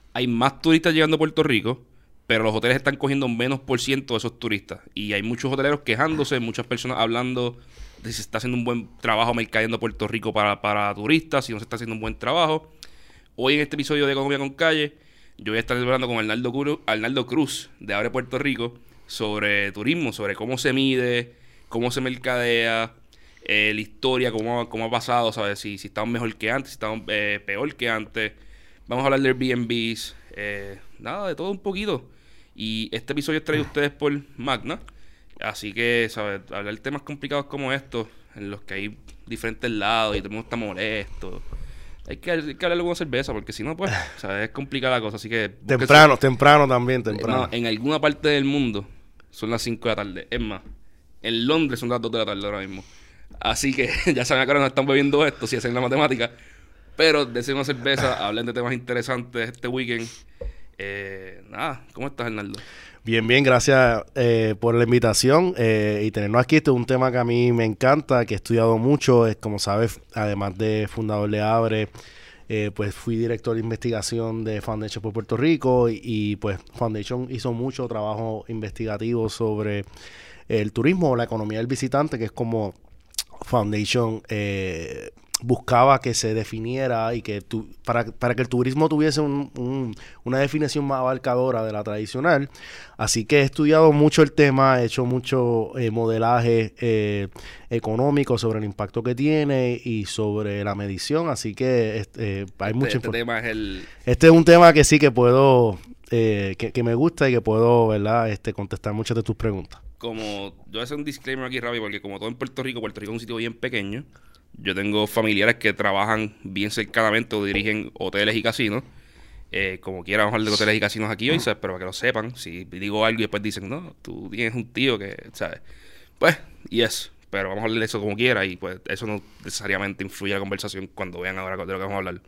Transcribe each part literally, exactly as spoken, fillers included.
hay más turistas llegando a Puerto Rico, pero los hoteles están cogiendo menos por ciento de esos turistas. Y hay muchos hoteleros quejándose, muchas personas hablando de si se está haciendo un buen trabajo mercadeando Puerto Rico para, para turistas, si no se está haciendo un buen trabajo. Hoy en este episodio de Economía con Calle, yo voy a estar hablando con Arnaldo Cruz, Arnaldo Cruz de Abre Puerto Rico sobre turismo, sobre cómo se mide, cómo se mercadea, eh, la historia, cómo, cómo ha pasado, ¿sabes? Si, si estamos mejor que antes, si estamos eh, peor que antes. Vamos a hablar de Airbnbs, eh, nada, de todo un poquito. Y este episodio es traído a ustedes por Magna. Así que, ¿sabes? Hablar de temas complicados como estos, en los que hay diferentes lados y todo el mundo está molesto. Hay que, hay que hablarlo con cerveza, porque si no, pues, ¿sabes? Es complicada la cosa. Así que... Temprano, búsquese, temprano también, temprano. No, en alguna parte del mundo son las cinco de la tarde. Es más, en Londres son las dos de la tarde ahora mismo. Así que ya saben a qué hora nos están bebiendo esto, si hacen la matemática. Pero deseen una cerveza, hablen de temas interesantes este weekend. Eh, nada, ¿cómo estás, Arnaldo? Bien, bien, gracias eh, por la invitación eh, y tenernos aquí. Este es un tema que a mí me encanta, que he estudiado mucho. Es, como sabes, además de fundador de Abre, eh, pues fui director de investigación de Foundation por Puerto Rico y, y pues Foundation hizo mucho trabajo investigativo sobre el turismo o la economía del visitante, que es como Foundation eh, buscaba que se definiera y que tu, para, para que el turismo tuviese un, un, una definición más abarcadora de la tradicional. Así que he estudiado mucho el tema, he hecho mucho eh, modelaje eh, económico sobre el impacto que tiene y sobre la medición. Así que este, eh, hay mucha este, este tema es el... Este es un tema que sí que puedo, eh, que, que me gusta y que puedo, ¿verdad? Este, contestar muchas de tus preguntas. Como, yo voy a hacer un disclaimer aquí rápido, porque como todo en Puerto Rico, Puerto Rico es un sitio bien pequeño. Yo tengo familiares que trabajan bien cercanamente o dirigen hoteles y casinos. Eh, como quiera, vamos a hablar de hoteles y casinos aquí hoy, ¿sabes? Pero para que lo sepan, si digo algo y después dicen, no, tú tienes un tío que, ¿sabes? Pues, yes, pero vamos a hablar de eso como quiera y pues eso no necesariamente influye en la conversación cuando vean ahora de lo que vamos a hablar.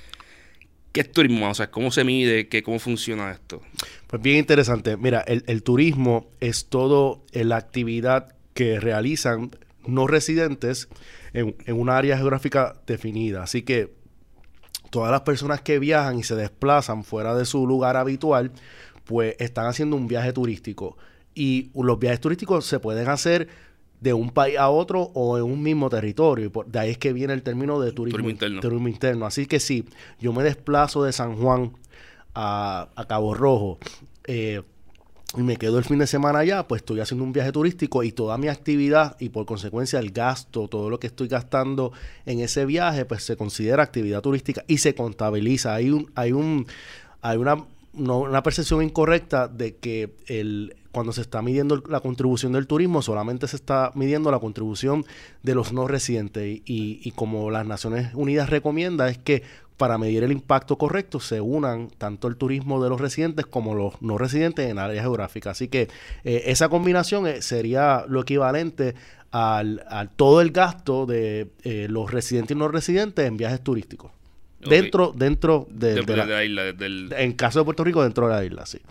¿Qué es turismo? O sea, ¿cómo se mide? ¿Qué, ¿Cómo funciona esto? Pues bien interesante. Mira, el, el turismo es todo eh, la actividad que realizan no residentes en, en una área geográfica definida. Así que todas las personas que viajan y se desplazan fuera de su lugar habitual, pues están haciendo un viaje turístico. Y los viajes turísticos se pueden hacer de un país a otro o en un mismo territorio. Y por, de ahí es que viene el término de turismo, turismo interno. turismo interno. Así que sí, yo me desplazo de San Juan a, a Cabo Rojo eh, y me quedo el fin de semana allá, pues estoy haciendo un viaje turístico y toda mi actividad y por consecuencia el gasto, todo lo que estoy gastando en ese viaje, pues se considera actividad turística y se contabiliza. Hay un, hay un, hay una, no, una percepción incorrecta de que el cuando se está midiendo la contribución del turismo, solamente se está midiendo la contribución de los no residentes. Y, y, y como las Naciones Unidas recomienda, es que para medir el impacto correcto se unan tanto el turismo de los residentes como los no residentes en áreas geográficas. Así que eh, esa combinación eh, sería lo equivalente al, al todo el gasto de eh, los residentes y no residentes en viajes turísticos. Okay. Dentro, dentro de, de, de, la, de la isla. Del... En caso de Puerto Rico, dentro de la isla, sí.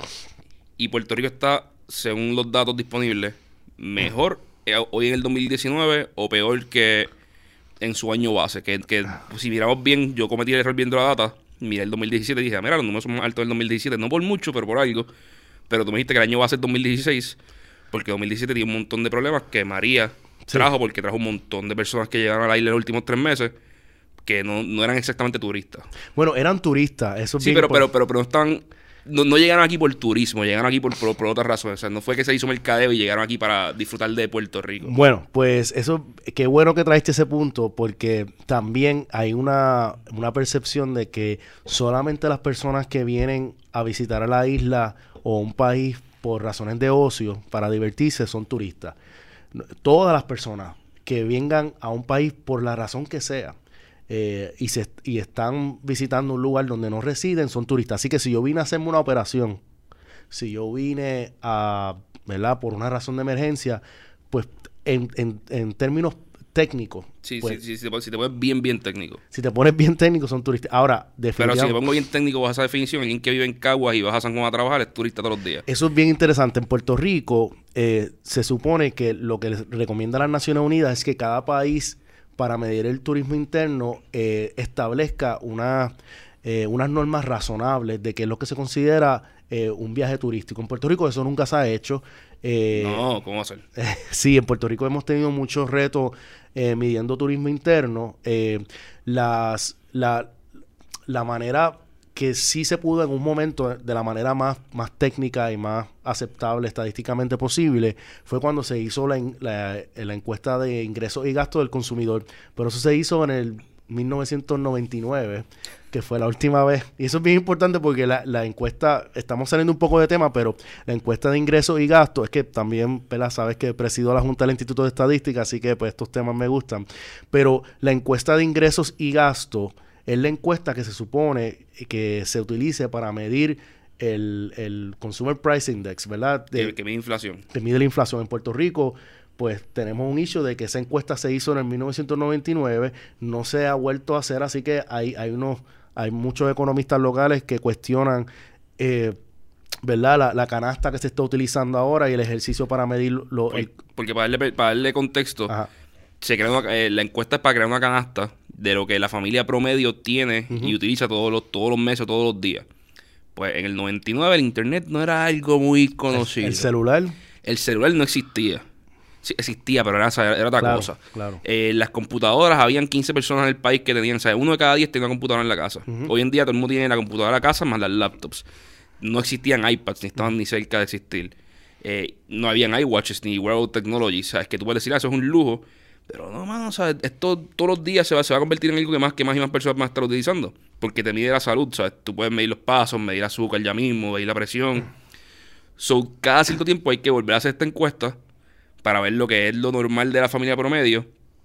Y Puerto Rico está, según los datos disponibles, mejor eh, hoy en el dos mil diecinueve o peor que en su año base. Que, que pues, si miramos bien, yo cometí el error viendo la data, miré el dos mil diecisiete y dije, mira, los números son más altos del dos mil diecisiete, no por mucho, pero por algo. Pero tú me dijiste que el año base es dos mil dieciséis, porque dos mil diecisiete tiene un montón de problemas que María sí. trajo, porque trajo un montón de personas que llegaron a la isla en los últimos tres meses, que no, no eran exactamente turistas. Bueno, eran turistas, eso sí, pero, pero, pero, pero no estaban... No, no llegaron aquí por turismo, llegaron aquí por, por, por otras razones. O sea, no fue que se hizo mercadeo y llegaron aquí para disfrutar de Puerto Rico. Bueno, pues eso, qué bueno que traiste ese punto, porque también hay una, una percepción de que solamente las personas que vienen a visitar a la isla o un país por razones de ocio, para divertirse, son turistas. Todas las personas que vengan a un país por la razón que sea, Eh, y, se, y están visitando un lugar donde no residen, son turistas. Así que si yo vine a hacerme una operación, si yo vine a, ¿verdad? Por una razón de emergencia, pues en, en, en términos técnicos. Sí, pues, sí, sí, si te, si te pones bien, bien técnico. Si te pones bien técnico, son turistas. Ahora, Pero definitivamente... si te pongo bien técnico bajo esa definición, alguien que vive en Caguas y vas a San Juan a trabajar es turista todos los días. Eso es bien interesante. En Puerto Rico eh, se supone que lo que les recomienda las Naciones Unidas es que cada país, para medir el turismo interno, eh, establezca una eh, unas normas razonables de qué es lo que se considera eh, un viaje turístico. En Puerto Rico eso nunca se ha hecho. Eh, no, ¿cómo hacer? Eh, sí, en Puerto Rico hemos tenido muchos retos eh, midiendo turismo interno. Eh, las, la, la manera que sí se pudo en un momento, de la manera más, más técnica y más aceptable estadísticamente posible, fue cuando se hizo la, la, la encuesta de ingresos y gastos del consumidor. Pero eso se hizo en el mil novecientos noventa y nueve, que fue la última vez. Y eso es bien importante porque la, la encuesta, estamos saliendo un poco de tema, pero la encuesta de ingresos y gastos, es que también, ¿verdad? Sabes que presido la Junta del Instituto de Estadística, así que pues estos temas me gustan. Pero la encuesta de ingresos y gastos es la encuesta que se supone que se utilice para medir el, el Consumer Price Index, ¿verdad? De, que, que mide inflación. Que mide la inflación. En Puerto Rico, pues tenemos un issue de que esa encuesta se hizo en el mil novecientos noventa y nueve, no se ha vuelto a hacer, así que hay, hay unos, hay muchos economistas locales que cuestionan eh, ¿verdad? La, la canasta que se está utilizando ahora y el ejercicio para medir lo, Por, el... porque para darle, para darle contexto, Ajá. se crea una, eh, la encuesta es para crear una canasta de lo que la familia promedio tiene uh-huh. y utiliza todos los, todos los meses, todos los días. Pues en el noventa y nueve el internet no era algo muy conocido. ¿El, el celular? El celular no existía. Sí, existía, pero era, era otra claro, cosa. Claro. Eh, las computadoras, habían quince personas en el país que tenían, o sea, uno de cada diez tenía una computadora en la casa. Uh-huh. Hoy en día todo el mundo tiene la computadora en la casa más las laptops. No existían iPads, ni estaban uh-huh. ni cerca de existir. Eh, no habían iWatches ni Wearable Technology. O sea, es que tú puedes decir, ah, eso es un lujo. Pero no, mano, o sea, esto todos los días se va, se va a convertir en algo que más, que más y más personas van a estar utilizando. Porque te mide la salud, ¿sabes? Tú puedes medir los pasos, medir azúcar ya mismo, medir la presión. So, cada cierto tiempo hay que volver a hacer esta encuesta para ver lo que es lo normal de la familia promedio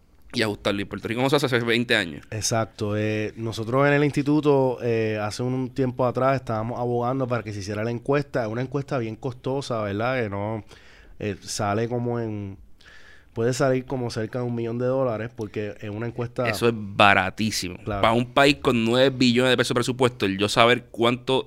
y ajustarlo. Y Puerto Rico no se hace hace veinte años. Exacto. Eh, nosotros en el instituto, eh, hace un tiempo atrás, estábamos abogando para que se hiciera la encuesta. Es una encuesta bien costosa, ¿verdad? Que no eh, sale como en... Puede salir como cerca de un millón de dólares porque es una encuesta... Eso es baratísimo. Claro. Para un país con nueve billones de pesos de presupuesto, el yo saber cuánto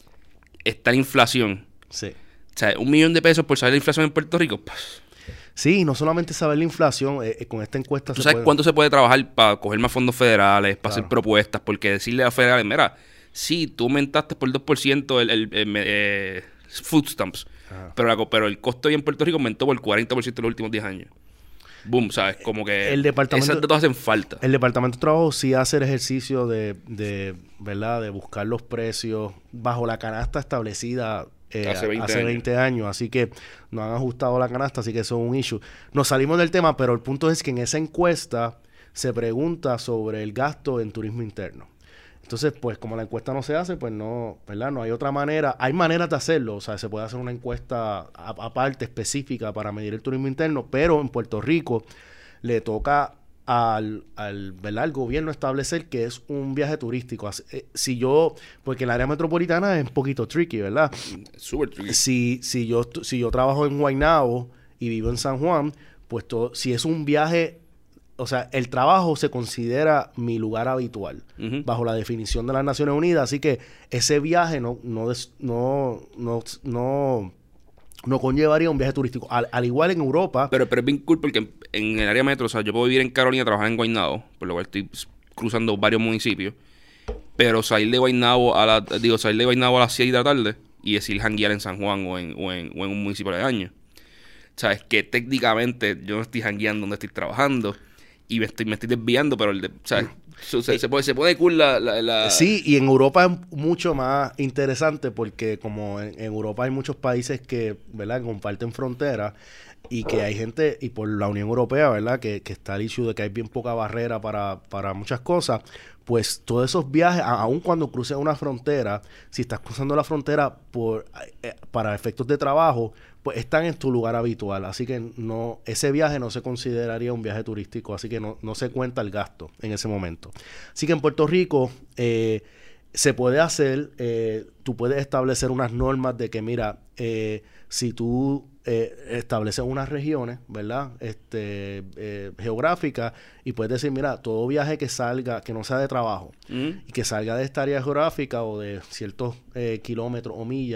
está la inflación. Sí. O sea, un millón de pesos por saber la inflación en Puerto Rico. Pues, sí, no solamente saber la inflación, eh, eh, con esta encuesta... ¿tú sabes puede... cuánto se puede trabajar para coger más fondos federales, para claro. hacer propuestas? Porque decirle a los federales, mira, sí, tú aumentaste por el dos por ciento el, el, el, el eh, food stamps, pero, la, pero el costo hoy en Puerto Rico aumentó por el cuarenta por ciento en los últimos diez años. Boom, ¿sabes? Como que el departamento, esas datos hacen falta. El Departamento de Trabajo sí hace el ejercicio de, de, ¿verdad? De buscar los precios bajo la canasta establecida eh, hace, veinte, hace veinte años. años. Así que no han ajustado la canasta, así que eso es un issue. Nos salimos del tema, pero el punto es que en esa encuesta se pregunta sobre el gasto en turismo interno. Entonces, pues, como la encuesta no se hace, pues no, ¿verdad? No hay otra manera. Hay maneras de hacerlo. O sea, se puede hacer una encuesta aparte, específica, para medir el turismo interno. Pero en Puerto Rico le toca al, al, ¿verdad? al gobierno establecer que es un viaje turístico. Si yo... Porque el área metropolitana es un poquito tricky, ¿verdad? Súper tricky. Si, si, yo, si yo trabajo en Guaynabo y vivo en San Juan, pues todo, si es un viaje... O sea, el trabajo se considera mi lugar habitual, uh-huh. bajo la definición de las Naciones Unidas. Así que ese viaje no, no, no, no, no, no conllevaría un viaje turístico. Al, al igual en Europa... Pero, pero es bien cool porque en, en el área metro, o sea, yo puedo vivir en Carolina y trabajar en Guaynabo, por lo cual estoy cruzando varios municipios. Pero salir de Guaynabo a la, digo, salir de Guaynabo a las seis de la tarde y decir janguear en San Juan o en, o en, o en un municipio de año. Sabes que técnicamente yo no estoy jangueando donde estoy trabajando. Y me estoy, me estoy desviando, pero el de, o sea, se, se, se puede se puede cool la, la, la... Sí, y en Europa es mucho más interesante porque como en, en Europa hay muchos países que, ¿verdad?, que comparten fronteras y que hay gente, y por la Unión Europea, ¿verdad?, que, que está el issue de que hay bien poca barrera para, para muchas cosas, pues todos esos viajes, aun cuando cruces una frontera, si estás cruzando la frontera por eh, para efectos de trabajo, pues están en tu lugar habitual, así que no, ese viaje no se consideraría un viaje turístico, así que no, no se cuenta el gasto en ese momento. Así que en Puerto Rico eh, se puede hacer, eh, tú puedes establecer unas normas de que, mira, eh, si tú eh, estableces unas regiones, ¿verdad? Este, eh, geográficas, y puedes decir, mira, todo viaje que salga, que no sea de trabajo, mm. y que salga de esta área geográfica o de ciertos eh, kilómetros o millas,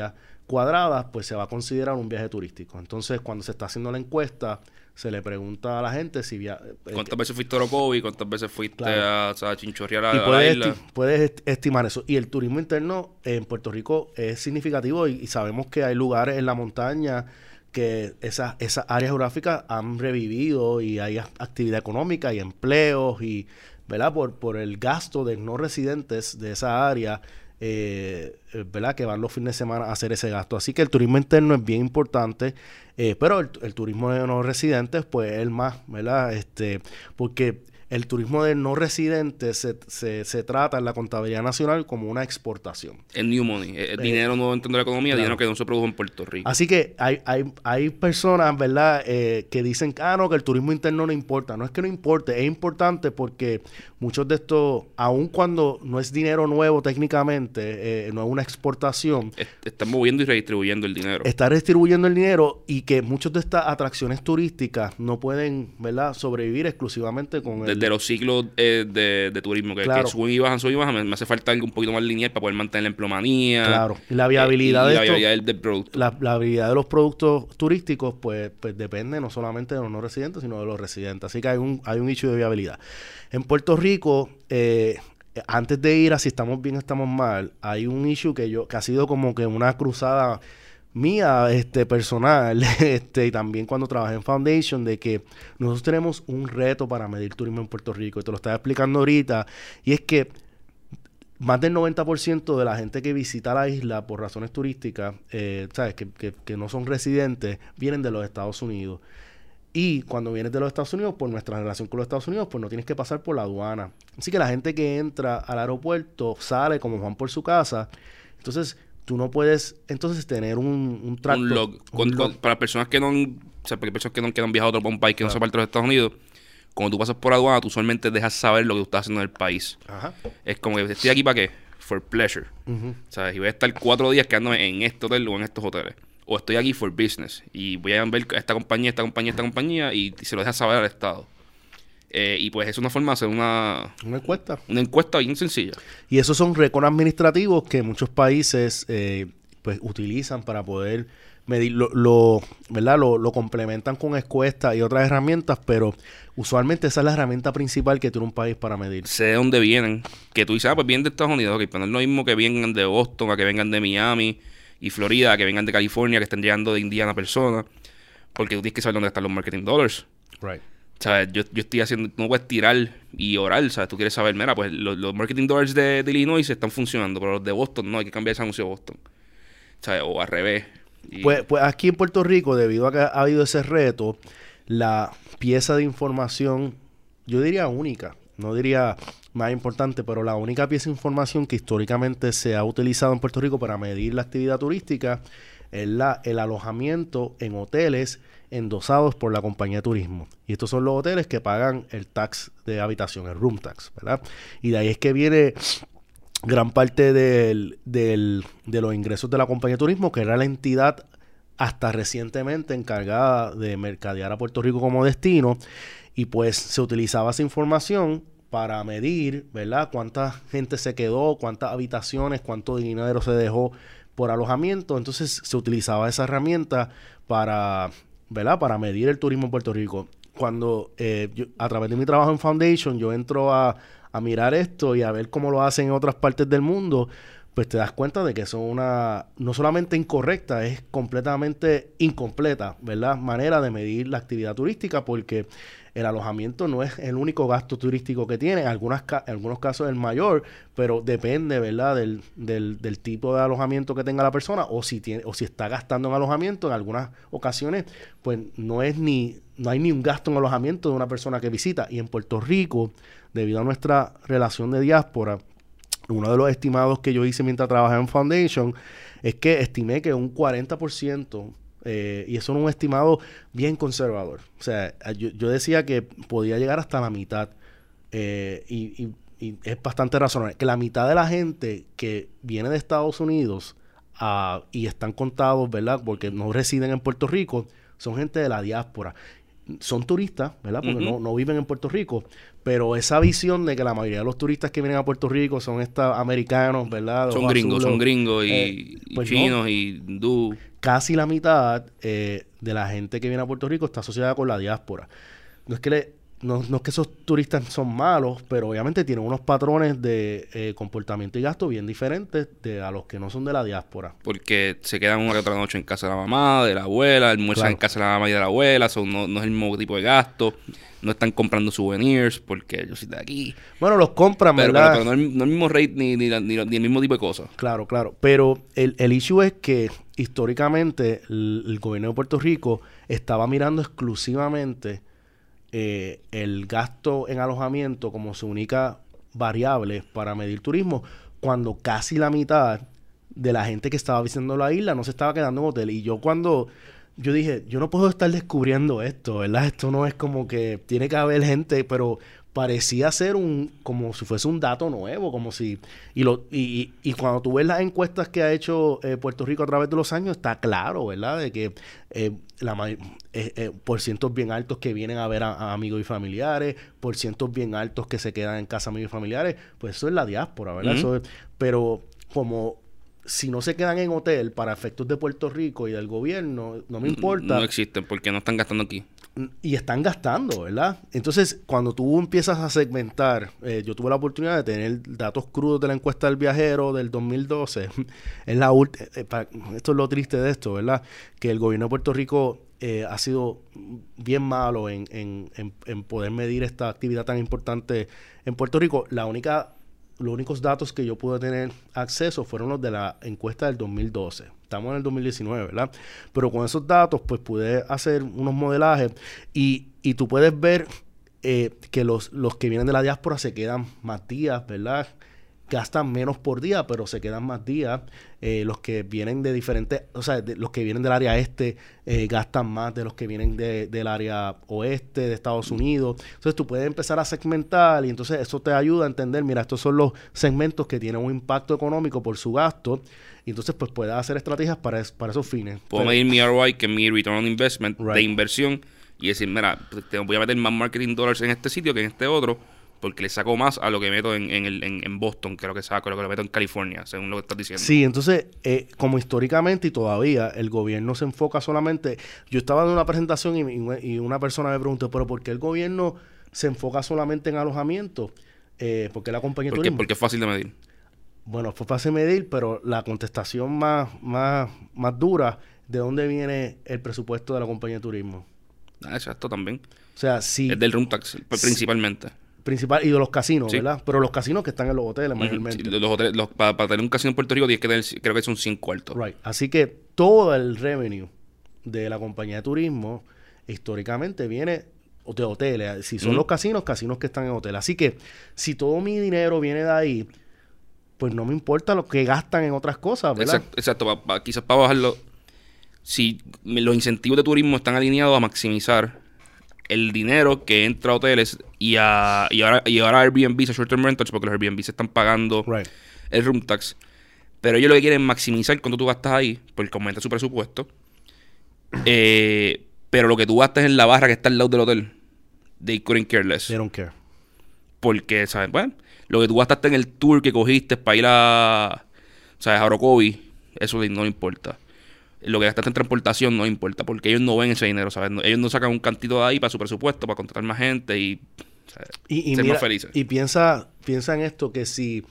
cuadradas, pues se va a considerar un viaje turístico. Entonces, cuando se está haciendo la encuesta, se le pregunta a la gente si... Via eh, ¿Cuántas veces fuiste a Orocovi? ¿Cuántas veces fuiste claro. a, o sea, a chinchorrear a, y puedes a la isla? Esti puedes est estimar eso. Y el turismo interno en Puerto Rico es significativo y, y sabemos que hay lugares en la montaña que esas esas áreas geográficas han revivido y hay actividad económica y empleos y, ¿verdad? Por, por el gasto de no residentes de esa área, eh, ¿verdad? Que van los fines de semana a hacer ese gasto. Así que el turismo interno es bien importante, eh, pero el, el turismo de no residentes, pues es el más, ¿verdad? Este, porque el turismo de no residentes se, se, se trata en la contabilidad nacional como una exportación. El new money, el eh, dinero nuevo dentro de la economía, claro. Dinero que no se produjo en Puerto Rico. Así que hay, hay, hay personas, ¿verdad?, eh, que dicen, ah, no, que el turismo interno no importa. No es que no importe, es importante porque muchos de estos, aun cuando no es dinero nuevo técnicamente, eh, no es una exportación. Est están moviendo y redistribuyendo el dinero. Está redistribuyendo el dinero y que muchas de estas atracciones turísticas no pueden, ¿verdad?, sobrevivir exclusivamente con el... De los ciclos eh, de, de turismo, que, claro. que suben y bajan, suben y bajan, me, me hace falta algo un poquito más lineal para poder mantener la empleomanía. Claro, y la viabilidad, eh, y, de, y la esto, viabilidad del, del producto. La, la viabilidad de los productos turísticos, pues, pues depende no solamente de los no residentes, sino de los residentes. Así que hay un, hay un issue de viabilidad. En Puerto Rico, eh, antes de ir a si estamos bien o estamos mal, hay un issue que yo, que ha sido como que una cruzada mía, este, personal, este, y también cuando trabajé en Foundation, de que nosotros tenemos un reto para medir turismo en Puerto Rico, y te lo estaba explicando ahorita, y es que más del noventa por ciento de la gente que visita la isla por razones turísticas, eh, sabes, que, que, que no son residentes, vienen de los Estados Unidos. Y cuando vienes de los Estados Unidos, por nuestra relación con los Estados Unidos, pues no tienes que pasar por la aduana. Así que la gente que entra al aeropuerto sale como Juan por su casa. Entonces, tú no puedes entonces tener un, un tracto. Un log. Un con, log. Con, para personas que no, o sea, para personas que no, que no han viajado a otro país que claro. no sea parte de los Estados Unidos, cuando tú pasas por aduana, tú solamente dejas saber lo que tú estás haciendo en el país. Ajá. Es como que estoy aquí para qué? For pleasure. Uh-huh. ¿Sabes? Y voy a estar cuatro días quedándome en este hotel o en estos hoteles. O estoy aquí for business. Y voy a ver esta compañía, esta compañía, esta compañía, y, y se lo dejas saber al Estado. Eh, y pues es una forma de hacer una... Una encuesta. Una encuesta bien sencilla. Y esos son récords administrativos que muchos países eh, pues utilizan para poder medir, lo, lo, ¿verdad? Lo, lo complementan con encuestas y otras herramientas, pero usualmente esa es la herramienta principal que tiene un país para medir. Sé de dónde vienen. Que tú dices, ah, pues vienen de Estados Unidos, ok, pero no es lo mismo que vengan de Boston, a que vengan de Miami y Florida, a que vengan de California, que estén llegando de Indiana personas, porque tú tienes que saber dónde están los marketing dollars. Right. ¿Sabes? Yo, yo estoy haciendo, no puedes tirar y orar, ¿sabes? Tú quieres saber, mira, pues los, los marketing dollars de, de Illinois están funcionando, pero los de Boston no, hay que cambiar ese anuncio de Boston. ¿Sabes? O al revés. Y... Pues, pues aquí en Puerto Rico, debido a que ha habido ese reto, la pieza de información, yo diría única, no diría más importante, pero la única pieza de información que históricamente se ha utilizado en Puerto Rico para medir la actividad turística es la, el alojamiento en hoteles endosados por la compañía de turismo. Y estos son los hoteles que pagan el tax de habitación, el room tax, ¿verdad? Y de ahí es que viene gran parte del, del, de los ingresos de la compañía de turismo, que era la entidad hasta recientemente encargada de mercadear a Puerto Rico como destino. Y pues se utilizaba esa información para medir, ¿verdad?, cuánta gente se quedó, cuántas habitaciones, cuánto dinero se dejó por alojamiento. Entonces se utilizaba esa herramienta para, ¿verdad?, para medir el turismo en Puerto Rico. Cuando eh, yo, a través de mi trabajo en Foundation, yo entro a, a mirar esto y a ver cómo lo hacen en otras partes del mundo, pues te das cuenta de que son una, no solamente incorrecta, es completamente incompleta, ¿verdad?, manera de medir la actividad turística, porque el alojamiento no es el único gasto turístico que tiene, en, algunas ca en algunos casos es el mayor, pero depende, ¿verdad?, del, del, del tipo de alojamiento que tenga la persona, o si tiene, o si está gastando en alojamiento. En algunas ocasiones, pues no es ni, no hay ni un gasto en alojamiento de una persona que visita. Y en Puerto Rico, debido a nuestra relación de diáspora, uno de los estimados que yo hice mientras trabajaba en Foundation es que estimé que un cuarenta por ciento, eh, y eso es un estimado bien conservador. O sea, yo, yo decía que podía llegar hasta la mitad, eh, y, y, y es bastante razonable, que la mitad de la gente que viene de Estados Unidos uh, y están contados, ¿verdad?, porque no residen en Puerto Rico, son gente de la diáspora. son turistas, ¿verdad? Porque Uh-huh. no, no viven en Puerto Rico, pero esa visión de que la mayoría de los turistas que vienen a Puerto Rico son estos americanos, ¿verdad? De Son ojos gringos, azules, son gringos y, eh, y pues chinos no. y hindú. Casi la mitad eh, de la gente que viene a Puerto Rico está asociada con la diáspora. No es que le, no, no es que esos turistas son malos, pero obviamente tienen unos patrones de eh, comportamiento y gasto bien diferentes de a los que no son de la diáspora. Porque se quedan una que otra noche en casa de la mamá, de la abuela, almuerzan Claro. en casa de la mamá y de la abuela, son, no, no es el mismo tipo de gasto, no están comprando souvenirs porque yo soy de aquí. Bueno, los compran, Pero, ¿verdad? pero, pero no, el, no el mismo rate ni, ni, la- ni, la- ni el mismo tipo de cosas. Claro, claro. Pero el, el issue es que históricamente el, el gobierno de Puerto Rico estaba mirando exclusivamente eh, el gasto en alojamiento como su única variable para medir turismo, cuando casi la mitad de la gente que estaba visitando la isla no se estaba quedando en hotel. Y yo cuando... Yo dije, yo no puedo estar descubriendo esto, ¿verdad? Esto no es como que tiene que haber gente, pero parecía ser un, como si fuese un dato nuevo, como si, y lo, y, y, y cuando tú ves las encuestas que ha hecho eh, Puerto Rico a través de los años, está claro, ¿verdad? De que eh, la ma- eh, eh, por cientos bien altos que vienen a ver a, a amigos y familiares, por cientos bien altos que se quedan en casa amigos y familiares, pues eso es la diáspora, ¿verdad? Ujú. Eso es- pero como si no se quedan en hotel para efectos de Puerto Rico y del gobierno, no me importa. No existen porque no están gastando aquí. Y están gastando, ¿verdad? Entonces, cuando tú empiezas a segmentar, eh, yo tuve la oportunidad de tener datos crudos de la encuesta del viajero del dos mil doce. Es la ult- eh, pa- esto es lo triste de esto, ¿verdad? Que el gobierno de Puerto Rico eh, ha sido bien malo en, en, en, en poder medir esta actividad tan importante en Puerto Rico. La única... Los únicos datos que yo pude tener acceso fueron los de la encuesta del dos mil doce. Estamos en el dos mil diecinueve, ¿verdad? Pero con esos datos, pues pude hacer unos modelajes y, y tú puedes ver eh, que los, los que vienen de la diáspora se quedan más días, ¿verdad? Gastan menos por día, pero se quedan más días. Eh, los que vienen de diferentes, o sea, de, los que vienen del área este eh, gastan más de los que vienen de, del área oeste de Estados Unidos. Entonces tú puedes empezar a segmentar y entonces eso te ayuda a entender, mira, estos son los segmentos que tienen un impacto económico por su gasto. Y entonces pues puedes hacer estrategias para, es- para esos fines. Puedo Pero- medir mi R O I, que es mi Return on Investment, Right. de inversión, y decir, mira, pues, te voy a meter más marketing dollars en este sitio que en este otro, porque le saco más a lo que meto en, en, el, en, en Boston, que es lo que saco, lo que le meto en California, según lo que estás diciendo. Sí, entonces, eh, como históricamente y todavía el gobierno se enfoca solamente... Yo estaba dando una presentación y, y- y una persona me preguntó, pero ¿por qué el gobierno se enfoca solamente en alojamiento? Eh, ¿Por qué la compañía de Porque, turismo? porque es fácil de medir. Bueno, fue fácil medir, pero la contestación más, más, más dura, ¿de dónde viene el presupuesto de la compañía de turismo? Ah, exacto, también. O sea, si... Es del room tax, pues, principalmente. Principal, y de los casinos, Sí. ¿verdad? Pero los casinos que están en los hoteles, Ujú. mayormente. Sí, los hoteles, los- para, para tener un casino en Puerto Rico tienes que tener, creo que son cinco cuartos. Right. Así que todo el revenue de la compañía de turismo históricamente viene de hoteles. Si son Ujú. los casinos, casinos que están en hoteles. Así que si todo mi dinero viene de ahí, pues no me importa lo que gastan en otras cosas, ¿verdad? Exacto, exacto pa- pa- quizás para bajarlo, si me- los incentivos de turismo están alineados a maximizar el dinero que entra a hoteles y a y ahora, y ahora a Airbnb, a short term rentals, porque los Airbnb se están pagando Right. el room tax, pero ellos lo que quieren es maximizar cuando tú gastas ahí, porque aumenta su presupuesto, eh, pero lo que tú gastas en la barra que está al lado del hotel, they couldn't care less. They don't care. Porque, ¿sabes? Bueno, lo que tú gastaste en el tour que cogiste para ir a, ¿sabes? A Orocovi, eso no le importa. Lo que gastaste en transportación no importa, porque ellos no ven ese dinero, ¿sabes? No- ellos no sacan un cantito de ahí para su presupuesto, para contratar más gente y, ¿sabes? Y, y ser mira, más felices. y piensa, piensa en esto que si...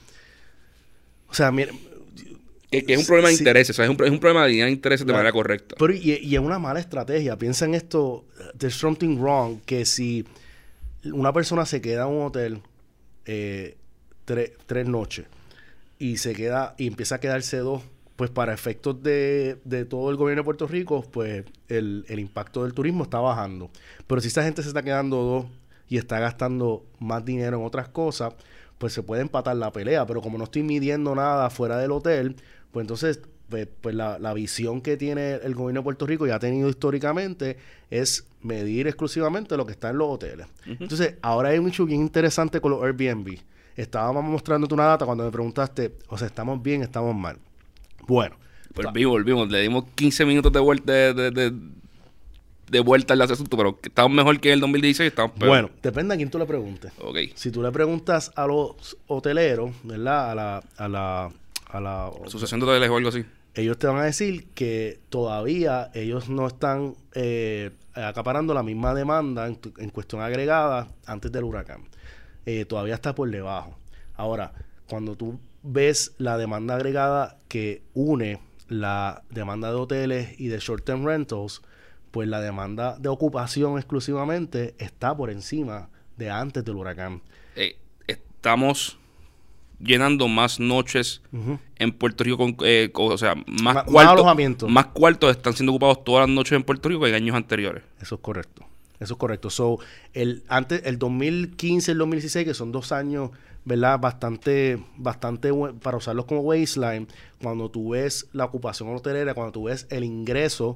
O sea, mira... Que, que es un problema de sí. intereses, ¿sabes? Es un, pro- es un problema de alinear intereses de Claro. manera correcta. Pero y, y es una mala estrategia. Piensa en esto, there's something wrong, que si una persona se queda en un hotel eh, tre- tres noches y se queda y empieza a quedarse dos, pues para efectos de, de todo el gobierno de Puerto Rico, pues el, el impacto del turismo está bajando. Pero si esa gente se está quedando dos y está gastando más dinero en otras cosas, pues se puede empatar la pelea. Pero como no estoy midiendo nada fuera del hotel, pues entonces pues, pues la, la visión que tiene el gobierno de Puerto Rico y ha tenido históricamente es medir exclusivamente lo que está en los hoteles. Ujú. Entonces, ahora hay un hecho bien interesante con los Airbnb. Estábamos mostrándote una data cuando me preguntaste, o sea, ¿estamos bien, estamos mal? Bueno, Volvimos, volvimos. Le dimos quince minutos de vuelta de, de, de, de vuelta al asunto, pero estamos mejor que en el dos mil dieciséis, estamos peor. Bueno, depende a quién tú le preguntes. Ok. Si tú le preguntas a los hoteleros, ¿verdad? A la, a la, a la Asociación de hoteles o algo así. Ellos te van a decir que todavía ellos no están eh, acaparando la misma demanda en, tu, en cuestión agregada antes del huracán. Eh, todavía está por debajo. Ahora, cuando tú ves la demanda agregada que une la demanda de hoteles y de short-term rentals, pues la demanda de ocupación exclusivamente está por encima de antes del huracán. Eh, estamos llenando más noches uh-huh. en Puerto Rico, con, eh, con, o sea, más, Ma- cuartos, más alojamientos. Más cuartos están siendo ocupados todas las noches en Puerto Rico que en años anteriores. Eso es correcto. Eso es correcto. So, el, antes, el dos mil quince y el dos mil dieciséis, que son dos años, ¿verdad? Bastante, bastante bu- para usarlos como baseline, cuando tú ves la ocupación hotelera, cuando tú ves el ingreso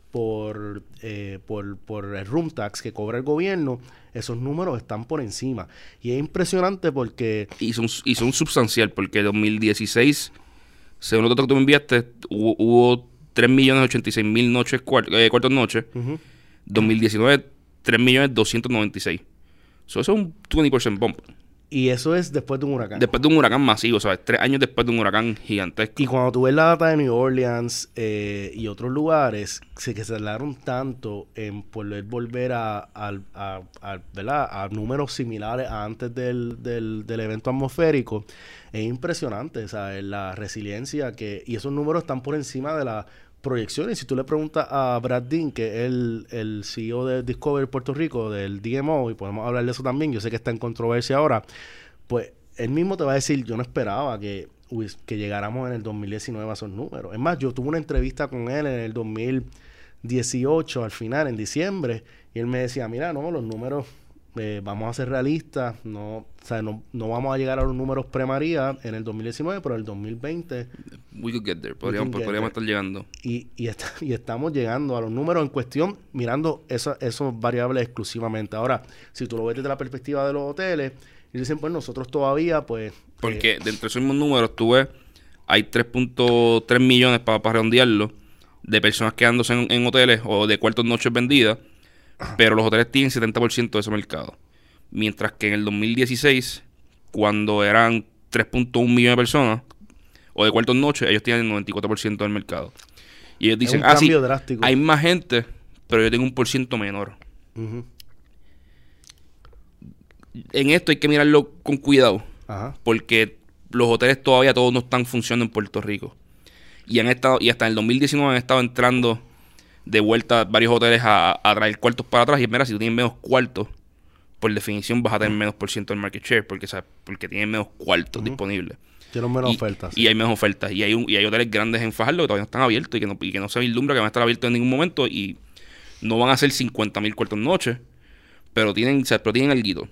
por, eh, por, por el room tax que cobra el gobierno, esos números están por encima. Y es impresionante porque... Y son, y son substancial, porque en dos mil dieciséis, según lo que tú me enviaste, hubo, hubo tres millones ochenta y seis mil noches, cuart, eh, cuartos noches. Uh-huh. dos mil diecinueve, tres millones doscientos noventa y seis. So, eso es un veinte por ciento bump. Y eso es después de un huracán. Después de un huracán masivo, ¿sabes? Tres años después de un huracán gigantesco. Y cuando tú ves la data de New Orleans eh, y otros lugares se, que se tardaron tanto en poder volver a, a, a, a, ¿verdad? a números similares a antes del, del, del evento atmosférico, es impresionante, ¿sabes? La resiliencia que... Y esos números están por encima de las proyecciones. Si tú le preguntas a Brad Dean, que es el, el C E O de Discover Puerto Rico, del D M O, y podemos hablar de eso también, yo sé que está en controversia ahora, pues él mismo te va a decir, yo no esperaba que, uy, que llegáramos en el dos mil diecinueve a esos números. Es más, yo tuve una entrevista con él en el dos mil dieciocho, al final, en diciembre, y él me decía, mira, no, los números, eh, vamos a ser realistas, no, o sea, no, no vamos a llegar a los números pre-María en el dos mil diecinueve, pero en el dos mil veinte... We could get there. Podríamos, get podríamos there. estar llegando. Y, y, está, y estamos llegando a los números en cuestión, mirando esa, esos variables exclusivamente. Ahora, si tú lo ves desde la perspectiva de los hoteles, y dicen, pues nosotros todavía, pues... Porque eh, de entre esos mismos números, tú ves, hay tres punto tres millones para pa redondearlo de personas quedándose en, en hoteles o de cuartos noches vendidas, pero los hoteles tienen setenta por ciento de ese mercado. Mientras que en el dos mil dieciséis, cuando eran tres punto uno millones de personas, o de cuartos noches, ellos tienen el noventa y cuatro por ciento del mercado. Y ellos dicen, es un ah, sí, cambio drástico. hay más gente, pero yo tengo un por ciento menor. Uh-huh. En esto hay que mirarlo con cuidado. Ajá. Porque los hoteles todavía todos no están funcionando en Puerto Rico. Y han estado, y hasta en el dos mil diecinueve han estado entrando de vuelta varios hoteles a, a traer cuartos para atrás. Y mira, si tú tienes menos cuartos, por definición vas a tener menos por ciento del market share, porque, ¿sabes? Porque tienen menos cuartos uh-huh. disponibles. Tienen menos y, ofertas. Y sí. hay menos ofertas. Y hay un, y hay hoteles grandes en Fajardo que todavía no están abiertos y que no, y que no se vislumbra que van a estar abiertos en ningún momento. Y no van a ser cincuenta mil cuartos noches, pero tienen, ¿sabes? Pero tienen alguito.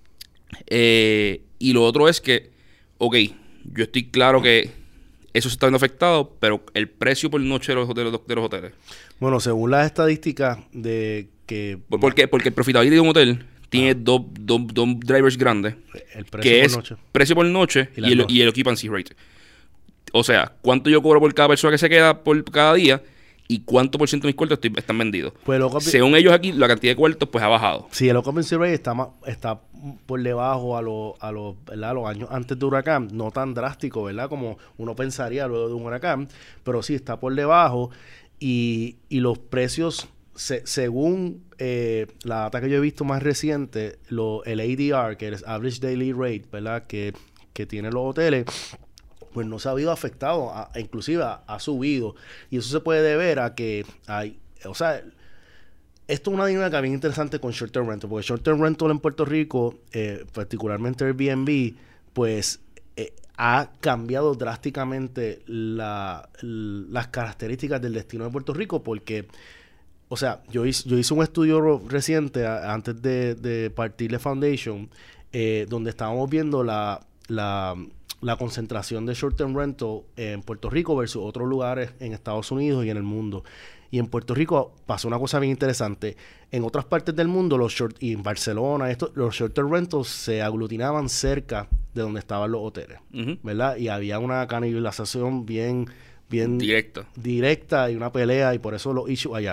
Eh, y lo otro es que, ok, yo estoy claro que eso se está viendo afectado, pero el precio por noche de los hoteles, de los hoteles. Bueno, según las estadísticas de que... ¿Por qué? Porque el profitability de un hotel tiene ah. dos, dos, dos drivers grandes. El precio que por es noche. Precio por noche y, y, el, y el occupancy rate. O sea, cuánto yo cobro por cada persona que se queda por cada día y cuánto por ciento de mis cuartos estoy, están vendidos. Pues el Según ellos aquí, la cantidad de cuartos pues ha bajado. Sí, el occupancy rate está, más, está por debajo a los a los, ¿verdad? los años antes de huracán. No tan drástico, ¿verdad? Como uno pensaría luego de un huracán. Pero sí, está por debajo. Y, y los precios... Se, según eh, la data que yo he visto más reciente, lo, el A D R, que es Average Daily Rate, ¿verdad? Que, que tienen los hoteles, pues no se ha habido afectado, a, inclusive ha, ha subido. Y eso se puede deber a que hay, o sea, esto es una dinámica bien interesante con Short Term Rental, porque Short Term Rental en Puerto Rico, eh, particularmente Airbnb, pues eh, ha cambiado drásticamente la, las características del destino de Puerto Rico, porque... O sea, yo hice, yo hice un estudio reciente a, antes de, de partir de Foundation, eh, donde estábamos viendo la, la, la concentración de short-term rental en Puerto Rico versus otros lugares en Estados Unidos y en el mundo. Y en Puerto Rico pasó una cosa bien interesante. En otras partes del mundo, los short, y en Barcelona, esto, los short-term rentals se aglutinaban cerca de donde estaban los hoteles, uh-huh. ¿verdad? Y había una canibalización bien, bien directa. directa y una pelea, y por eso los issues allá.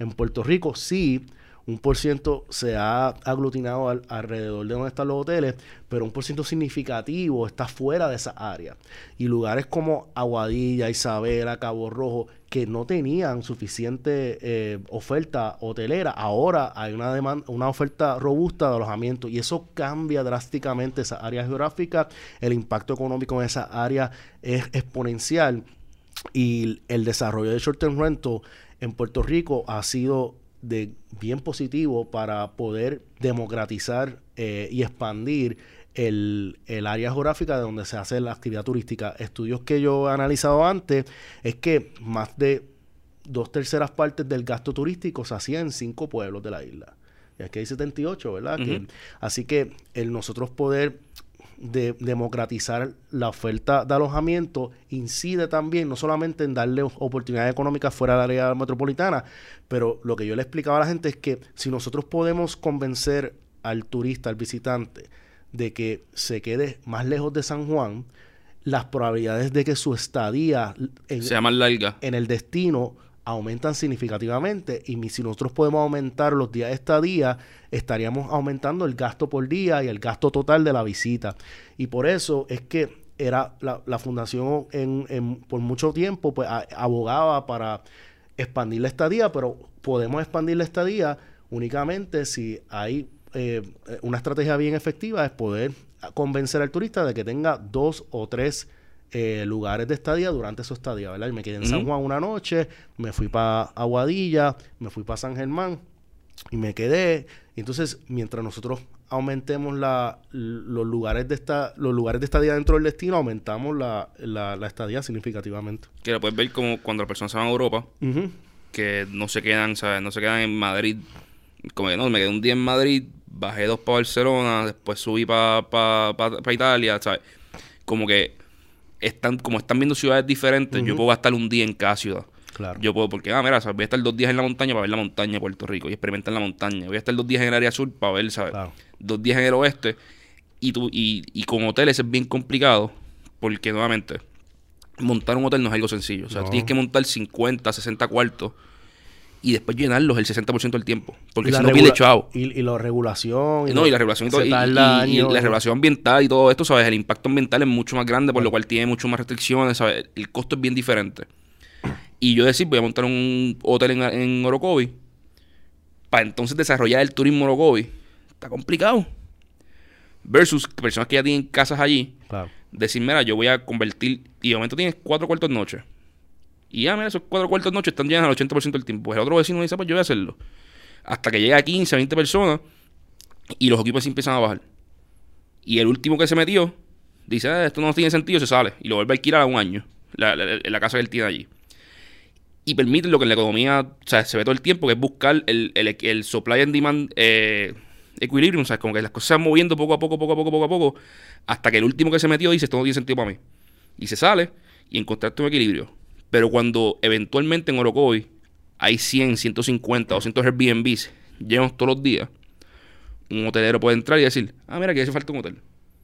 En Puerto Rico sí, un por ciento se ha aglutinado al, alrededor de donde están los hoteles, pero un por ciento significativo está fuera de esa área. Y lugares como Aguadilla, Isabela, Cabo Rojo, que no tenían suficiente eh, oferta hotelera, ahora hay una demanda, una oferta robusta de alojamiento, y eso cambia drásticamente esa área geográfica. El impacto económico en esa área es exponencial, y el desarrollo de short-term rental en Puerto Rico ha sido de bien positivo para poder democratizar eh, y expandir el, el área geográfica de donde se hace la actividad turística. Estudios que yo he analizado antes es que más de dos terceras partes del gasto turístico se hacía en cinco pueblos de la isla. Y aquí hay setenta y ocho, ¿verdad? Uh-huh. Que, así que el nosotros poder de democratizar la oferta de alojamiento incide también no solamente en darle oportunidades económicas fuera del área metropolitana, pero lo que yo le explicaba a la gente es que si nosotros podemos convencer al turista, al visitante, de que se quede más lejos de San Juan, las probabilidades de que su estadía en, sea más larga en el destino aumentan significativamente, y si nosotros podemos aumentar los días de estadía, estaríamos aumentando el gasto por día y el gasto total de la visita. Y por eso es que era la, la fundación en, en, por mucho tiempo pues a, abogaba para expandir la estadía, pero podemos expandir la estadía únicamente si hay eh, una estrategia bien efectiva, es poder convencer al turista de que tenga dos o tres Eh, lugares de estadía durante su estadía, ¿verdad? Yo me quedé en uh-huh. San Juan una noche, me fui para Aguadilla, me fui para San Germán y me quedé. Entonces, mientras nosotros aumentemos la, los lugares de esta, los lugares de estadía dentro del destino, aumentamos la, la, la estadía significativamente. Que lo puedes ver como cuando las personas se van a Europa, uh-huh. que no se quedan, ¿sabes? No se quedan en Madrid. Como que no, me quedé un día en Madrid, bajé dos para Barcelona, después subí para pa, pa, pa Italia, ¿sabes? Como que están, como están viendo ciudades diferentes, uh-huh. yo puedo gastar un día en cada ciudad. Claro. Yo puedo, porque, ah, mira, ¿sabes? Voy a estar dos días en la montaña para ver la montaña de Puerto Rico y experimentar la montaña. Voy a estar dos días en el área sur para ver, ¿sabes? Claro. Dos días en el oeste. Y, tú, y, y con hoteles es bien complicado porque, nuevamente, montar un hotel no es algo sencillo. O sea, no. tienes que montar cincuenta, sesenta cuartos y después llenarlos el sesenta por ciento del tiempo. Porque si no, pide chavo. Y, y la regulación. Y no, lo, y la regulación y, todo, y, y, y, y la regulación ambiental y todo esto, ¿sabes? El impacto ambiental es mucho más grande, por lo cual tiene mucho más restricciones, ¿sabes? El costo es bien diferente. Y yo decir, voy a montar un hotel en, en Orocovi para entonces desarrollar el turismo Orocovi. Está complicado. Versus personas que ya tienen casas allí. Claro. Decir, mira, yo voy a convertir... Y de momento tienes cuatro cuartos de noche. Y ya, mira, esos cuatro cuartos de noche están llenos al ochenta por ciento del tiempo. Pues el otro vecino dice, pues yo voy a hacerlo. Hasta que llega a quince, veinte personas y los equipos empiezan a bajar. Y el último que se metió dice, ah, esto no tiene sentido, se sale. Y lo vuelve a alquilar a un año. La, la, la casa que él tiene allí. Y permite lo que en la economía, o sea, se ve todo el tiempo, que es buscar el, el, el supply and demand eh, equilibrium, o sea, como que las cosas se van moviendo poco a poco, poco a poco, poco a poco, hasta que el último que se metió dice, esto no tiene sentido para mí. Y se sale y encontraste un equilibrio. Pero cuando eventualmente en Orocovi hay cien, ciento cincuenta, doscientos Airbnbs llenos todos los días, un hotelero puede entrar y decir, ah, mira, que hace falta un hotel.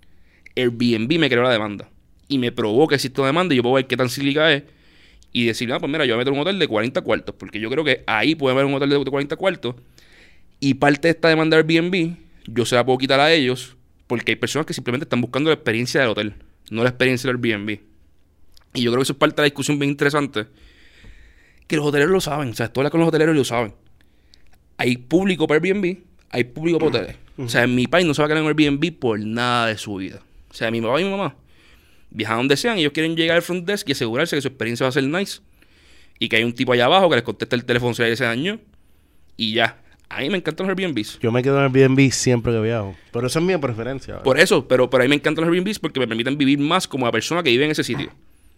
Airbnb me creó la demanda y me probó que existe una demanda y yo puedo ver qué tan cíclica es. Y decir, ah, pues mira, yo voy a meter un hotel de cuarenta cuartos, porque yo creo que ahí puede haber un hotel de cuarenta cuartos, y parte de esta demanda de Airbnb, yo se la puedo quitar a ellos, porque hay personas que simplemente están buscando la experiencia del hotel, no la experiencia del Airbnb. Y yo creo que eso es parte de la discusión bien interesante, que los hoteleros lo saben, o sea, tú hablas con los hoteleros y lo saben. Hay público para Airbnb, hay público para hoteles. Uh-huh. O sea, en mi país no se va a quedar en Airbnb por nada de su vida. O sea, mi papá y mi mamá viajan donde sean y ellos quieren llegar al front desk y asegurarse que su experiencia va a ser nice y que hay un tipo allá abajo que les contesta el teléfono si se dañó y ya. A mí me encantan los Airbnbs. Yo me quedo en Airbnb siempre que viajo, pero esa es mi preferencia, ¿verdad? Por eso, pero, pero a mí me encantan los Airbnbs porque me permiten vivir más como la persona que vive en ese sitio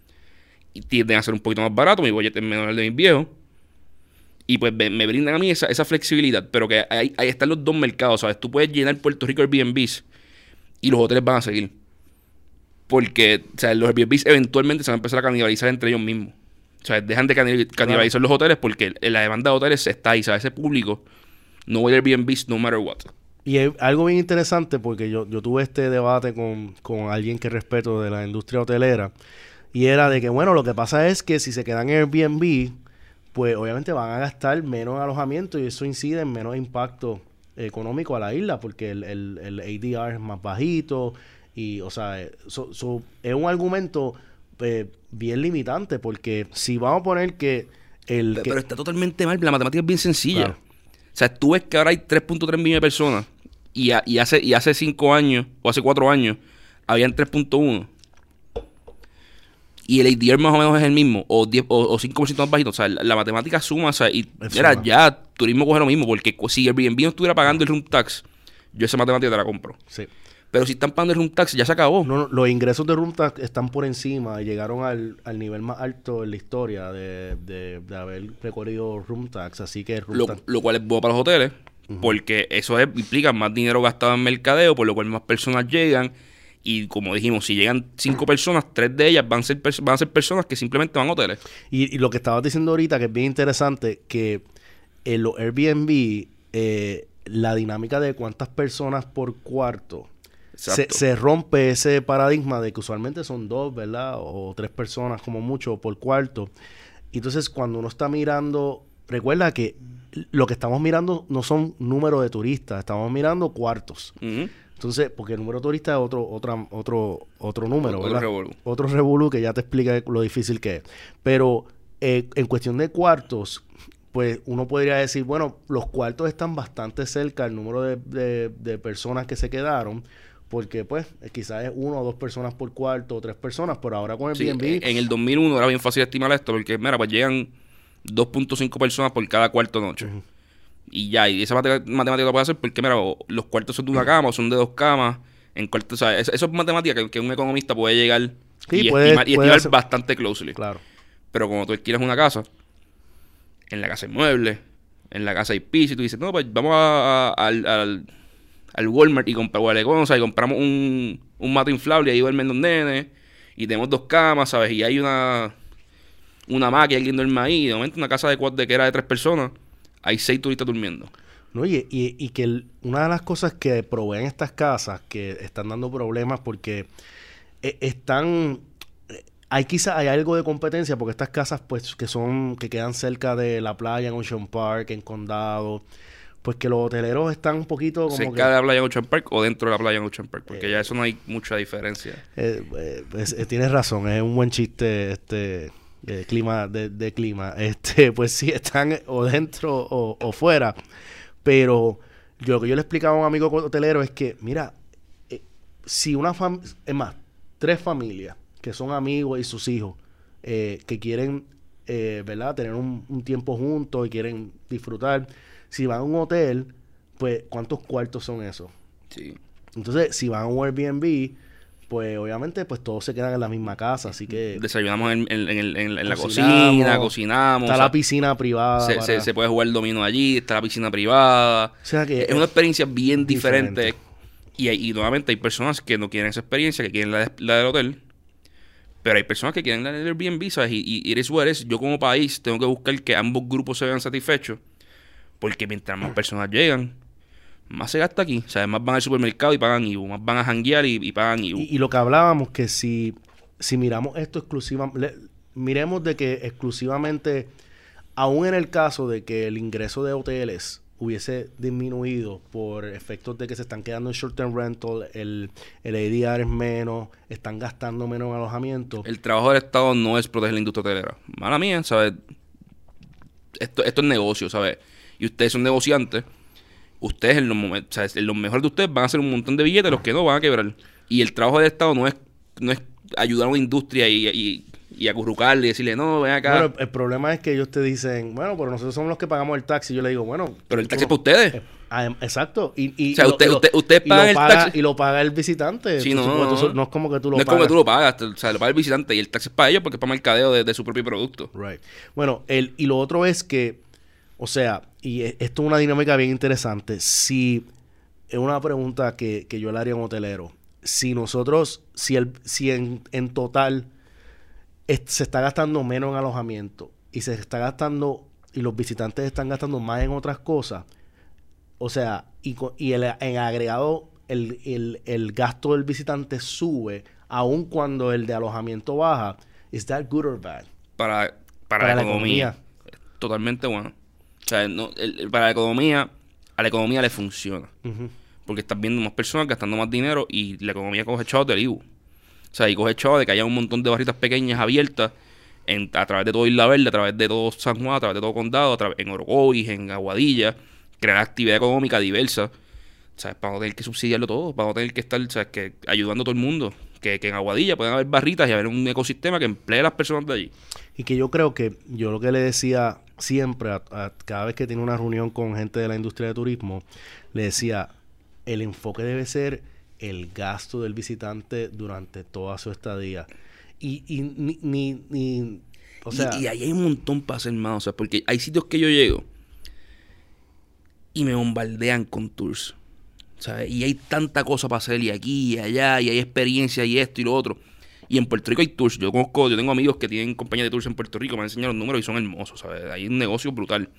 y tienden a ser un poquito más barato, mi budget es menor al de mis viejos y pues me, me brindan a mí esa, esa flexibilidad, pero que ahí, ahí están los dos mercados, ¿sabes? Tú puedes llenar Puerto Rico Airbnbs y los hoteles van a seguir. Porque, o sea, los Airbnbs eventualmente se van a empezar a canibalizar entre ellos mismos. O sea, dejan de canibalizar claro. los hoteles porque la demanda de hoteles está ahí, ¿sabes? Ese público no va a Airbnbs no matter what. Y es algo bien interesante porque yo, yo tuve este debate con, con alguien que respeto de la industria hotelera y era de que, bueno, lo que pasa es que si se quedan en Airbnb, pues obviamente van a gastar menos en alojamiento y eso incide en menos impacto económico a la isla porque el, el, el A D R es más bajito y, o sea, so, so, es un argumento eh, bien limitante porque si vamos a poner que el... Pero, que, pero está totalmente mal, la matemática es bien sencilla. Claro. O sea, tú ves que ahora hay tres punto tres millones de personas y, a, y, hace, y hace cinco años o hace cuatro años habían tres punto uno. Y el A D R más o menos es el mismo, o, diez, o, o cinco por ciento más bajito. O sea, la, la matemática suma, o sea, y era ya turismo coge lo mismo, porque si Airbnb no estuviera pagando el room tax, yo esa matemática te la compro. Sí. Pero si están pagando el room tax, ya se acabó. No, no, los ingresos de room tax están por encima y llegaron al, al nivel más alto en la historia de, de, de haber recorrido room tax, así que room Lo, tax... lo cual es bueno para los hoteles, uh-huh. porque eso es, implica más dinero gastado en mercadeo, por lo cual más personas llegan. Y como dijimos, si llegan cinco personas, tres de ellas van a ser, van a ser personas que simplemente van a hoteles. Y, y lo que estabas diciendo ahorita, que es bien interesante, que en los Airbnb, eh, la dinámica de cuántas personas por cuarto, se, se rompe ese paradigma de que usualmente son dos, ¿verdad? O tres personas como mucho por cuarto. Y entonces, cuando uno está mirando, recuerda que lo que estamos mirando no son números de turistas, estamos mirando cuartos. Uh-huh. Entonces, porque el número turista es otro, otra, otro, otro número, otro ¿verdad? revolú. Otro revolú que ya te explica lo difícil que es. Pero eh, en cuestión de cuartos, pues uno podría decir, bueno, los cuartos están bastante cerca del número de, de, de personas que se quedaron, porque pues quizás es uno o dos personas por cuarto o tres personas, pero ahora con el sí, Airbnb... En el dos mil uno era bien fácil estimar esto, porque mira, pues llegan dos punto cinco personas por cada cuarto noche. Uh-huh. Y ya, y esa matemática lo puede hacer porque, mira, los cuartos son de una cama o son de dos camas. En cuartos, o sea, eso, eso es matemática que, que un economista puede llegar sí, y, puede, estimar, y estimar hacer... bastante closely. Claro. Pero como tú alquilas una casa, en la casa hay muebles, en la casa hay piso, y tú dices, no, pues vamos a, a, al, al, al Walmart y, compra, o sea, y compramos un, un mato inflable y ahí duermen los nenes, y tenemos dos camas, ¿sabes? Y hay una, una máquina, alguien duerme ahí, y de momento una casa de, de que era de tres personas, hay seis turistas durmiendo. No, y, y, y que el, una de las cosas que proveen estas casas que están dando problemas porque eh, están... Hay quizás hay algo de competencia porque estas casas pues que son que quedan cerca de la playa en Ocean Park, en Condado, pues que los hoteleros están un poquito como cerca que... de la playa en Ocean Park o dentro de la playa en Ocean Park, porque eh, ya eso no hay mucha diferencia. Eh, eh, es, eh, tienes razón, es un buen chiste este... De clima, de, de clima, este, pues sí están o dentro o, o fuera, pero yo lo que yo le explicaba a un amigo hotelero es que, mira, eh, si una familia, es más, tres familias que son amigos y sus hijos, eh, que quieren, eh, ¿verdad?, tener un, un tiempo juntos y quieren disfrutar, si van a un hotel, pues, ¿cuántos cuartos son esos? Sí. Entonces, si van a un Airbnb, pues obviamente pues todos se quedan en la misma casa, así que... Desayunamos en, en, en, en, en la cocina, cocinamos. Está o sea, la piscina privada. Se, para... se, se puede jugar dominó allí, está la piscina privada. O sea que... Es una experiencia bien diferente. diferente. Y, y nuevamente hay personas que no quieren esa experiencia, que quieren la, de, la del hotel. Pero hay personas que quieren la del Airbnb, ¿sabes? Y, y, y eres what es. Yo como país tengo que buscar que ambos grupos se vean satisfechos. Porque mientras más personas llegan... más se gasta aquí. O sea, más van al supermercado y pagan I V U. Más van a janguear y, y pagan I V U. Y, y lo que hablábamos, que si, si miramos esto exclusivamente... Miremos de que exclusivamente... Aún en el caso de que el ingreso de hoteles hubiese disminuido por efectos de que se están quedando en short-term rental, el, el A D R es menos, están gastando menos en alojamiento. El trabajo del Estado no es proteger la industria hotelera. Mala mía, ¿sabes? Esto, esto es negocio, ¿sabes? Y ustedes son negociantes... Ustedes en los momentos, o sea, en los mejores de ustedes van a hacer un montón de billetes, los que no van a quebrar. Y el trabajo del Estado no es, no es ayudar a una industria y, y, y acurrucarle y decirle, no, ven acá. Bueno, el problema es que ellos te dicen, bueno, pero nosotros somos los que pagamos el taxi. Y yo le digo, bueno... Pero el taxi es para ustedes. Eh, ah, exacto. Y, y, o sea, y usted, lo, usted, usted paga el paga, taxi. Y lo paga el visitante. Sí, no, no, tú, no es como que tú lo no pagas. No es como que tú lo pagas. O sea, lo paga el visitante. Y el taxi es para ellos porque es para mercadeo de, de su propio producto. Right. Bueno, el, y lo otro es que, o sea, y esto es una dinámica bien interesante. Si... Es una pregunta que, que yo le haría a un hotelero. Si nosotros, si el, si en, en total es, se está gastando menos en alojamiento y se está gastando, y los visitantes están gastando más en otras cosas, o sea, y, y el, en agregado el, el, el gasto del visitante sube, aun cuando el de alojamiento baja, ¿is that good or bad? Para, para, Para la, la economía. economía. totalmente bueno. O sea, no, el, el- para la economía, a la economía le funciona. Ujú. Porque estás viendo más personas gastando más dinero y la economía coge chavos del I V U. O sea, y coge chavos de que haya un montón de barritas pequeñas abiertas en, a través de todo Isla Verde, a través de todo San Juan, a través de todo Condado, a través, en Orocovis, en Aguadilla, crear actividad económica diversa. ¿Sabes? Para no tener que subsidiarlo todo, para no tener que estar, ¿sabes? Que ayudando a todo el mundo. Que, que en Aguadilla puedan haber barritas y haber un ecosistema que emplee a las personas de allí. Y que yo creo que yo lo que le decía siempre, a, a cada vez que tiene una reunión con gente de la industria de turismo, le decía, el enfoque debe ser el gasto del visitante durante toda su estadía. Y, y ni, ni, ni- o sea, y, y ahí hay un montón para hacer más, o sea, porque hay sitios que yo llego y me bombardean con tours, ¿sabes? Y hay tanta cosa para hacer, y aquí y allá, y hay experiencia y esto y lo otro. Y en Puerto Rico hay tours. Yo conozco, yo tengo amigos que tienen compañía de tours en Puerto Rico, me han enseñado los números y son hermosos, ¿sabes? Hay un negocio brutal.